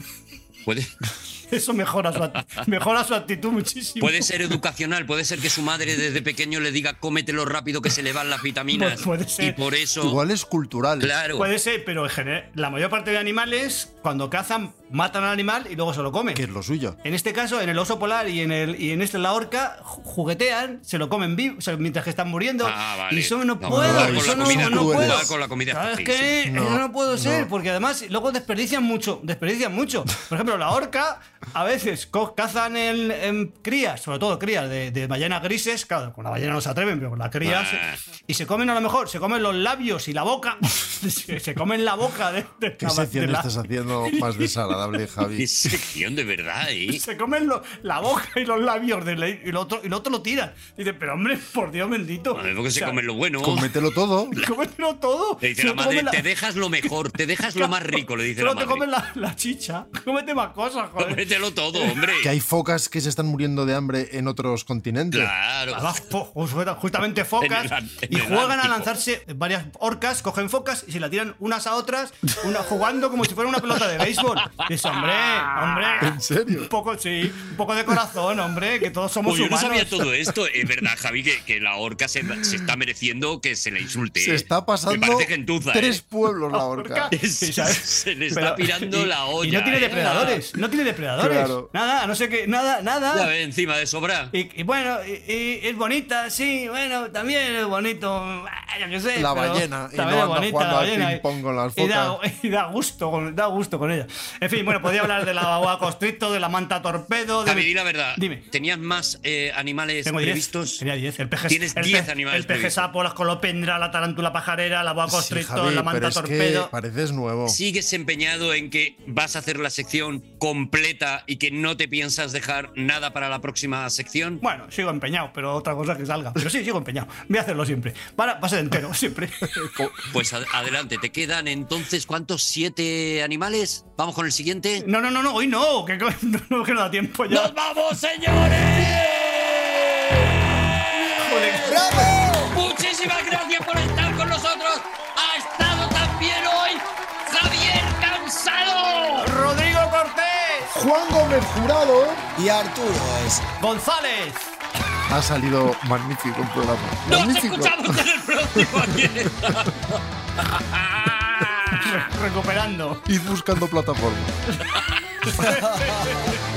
Puede, eso mejora su, act- mejora su actitud muchísimo. puede ser educacional, puede ser que su madre desde pequeño le diga cómetelo rápido que se le van las vitaminas. Pu- puede ser. Y por eso. Igual es cultural. Claro. Puede ser, pero en general, la mayor parte de animales, cuando cazan, matan al animal y luego se lo comen. Que es lo suyo. En este caso, en el oso polar y en el y en este la orca, ju- juguetean, se lo comen vivo, o sea, mientras que están muriendo. Ah, vale. Y eso no, No, puedo, jugar con eso la no, comida, no jugar puedo. con la comida es ¿Sabes fácil, qué? sí. Eso No, no puedo ser, no. porque además luego desperdician mucho, desperdician mucho. Por ejemplo, la orca a veces co- cazan en, en crías, sobre todo crías de, de ballenas grises, claro, con la ballena no se atreven, pero con la cría se- Ah. y se comen a lo mejor, se comen los labios y la boca, se, se comen la boca de, de ¿Qué la- sección de la- estás haciendo más desagradable, Qué Javi? sección de verdad, ¿eh? Se comen lo- la boca y los labios de la- y, lo otro, y lo otro lo tiran. Dice, pero hombre, por Dios bendito. A ver, porque O se sea, comen lo bueno. Cómetelo todo. cómetelo todo. Le dice Si la no te madre, comen la- te dejas lo mejor, te dejas lo más rico, le dice Solo la te madre. comen la, la chicha. Cómete más cosas, joder. Cómetelo todo, hombre. Que hay focas que se están muriendo de hambre en otros continentes. Claro. Además, fo- justa- justamente focas En el- en y el juegan a Ártico. lanzarse varias orcas, cogen focas y se la tiran unas a otras, una, jugando como si fuera una pelota de béisbol. Dice, hombre, hombre. ¿En serio? Un poco, sí, un poco de corazón, hombre, que todos somos Uy, yo no humanos. sabía todo esto. Es verdad, Javi, que, que la orca se, se está mereciendo que se le insulte. Se ¿eh? está pasando Me parece gentuza, tres ¿eh? pueblos la orca. Sí, ¿sabes? Se le está Pero- pirando y- la olla. Y no tiene ¿eh? depredadores, no tiene depredadores. Claro. Nada, a no sé qué, nada, Ya nada. ve, encima de sobra. Y, y bueno, y, y es bonita, sí, bueno, también es bonito, ah, yo qué sé. La pero ballena, y también no es anda bonita jugando la al ballena. ping-pong con las y da, focas. y da gusto, con, da gusto con ella. En fin, bueno, podría hablar de la boa constrictor, de la manta torpedo. De Javi, di la verdad. Dime. ¿Tenías más eh, animales Tengo diez. previstos? Tenía diez. El peje, Tienes el diez pe- animales El peje previstos. sapo, la escolopendra, la tarántula pajarera, la boa Sí, constrictor, Javi, la manta pero es torpedo. que pareces nuevo. ¿Sigues empeñado en que vas a hacer la sección completa y que no te piensas dejar nada para la próxima sección? Bueno, sigo empeñado, pero otra cosa que salga. Pero sí, sigo empeñado. Voy a hacerlo siempre. Para, va a ser entero, siempre. Pues ad- adelante, te quedan entonces ¿cuántos? ¿Siete animales? ¿Vamos con el siguiente? No, no, no, no, hoy no, que, que- no, que no da tiempo ya. ¡Nos vamos, señores! Joder. ¡Bravo! Muchísimas gracias por estar con nosotros. Ha estado también hoy Javier Cansado. Rodrigo Cortés. Juan Gómez Jurado. Y Arturo es. González. Ha salido magnífico el programa. Nos Magnífico. escuchamos en el próximo. Aquí está. Recuperando. Id buscando plataformas.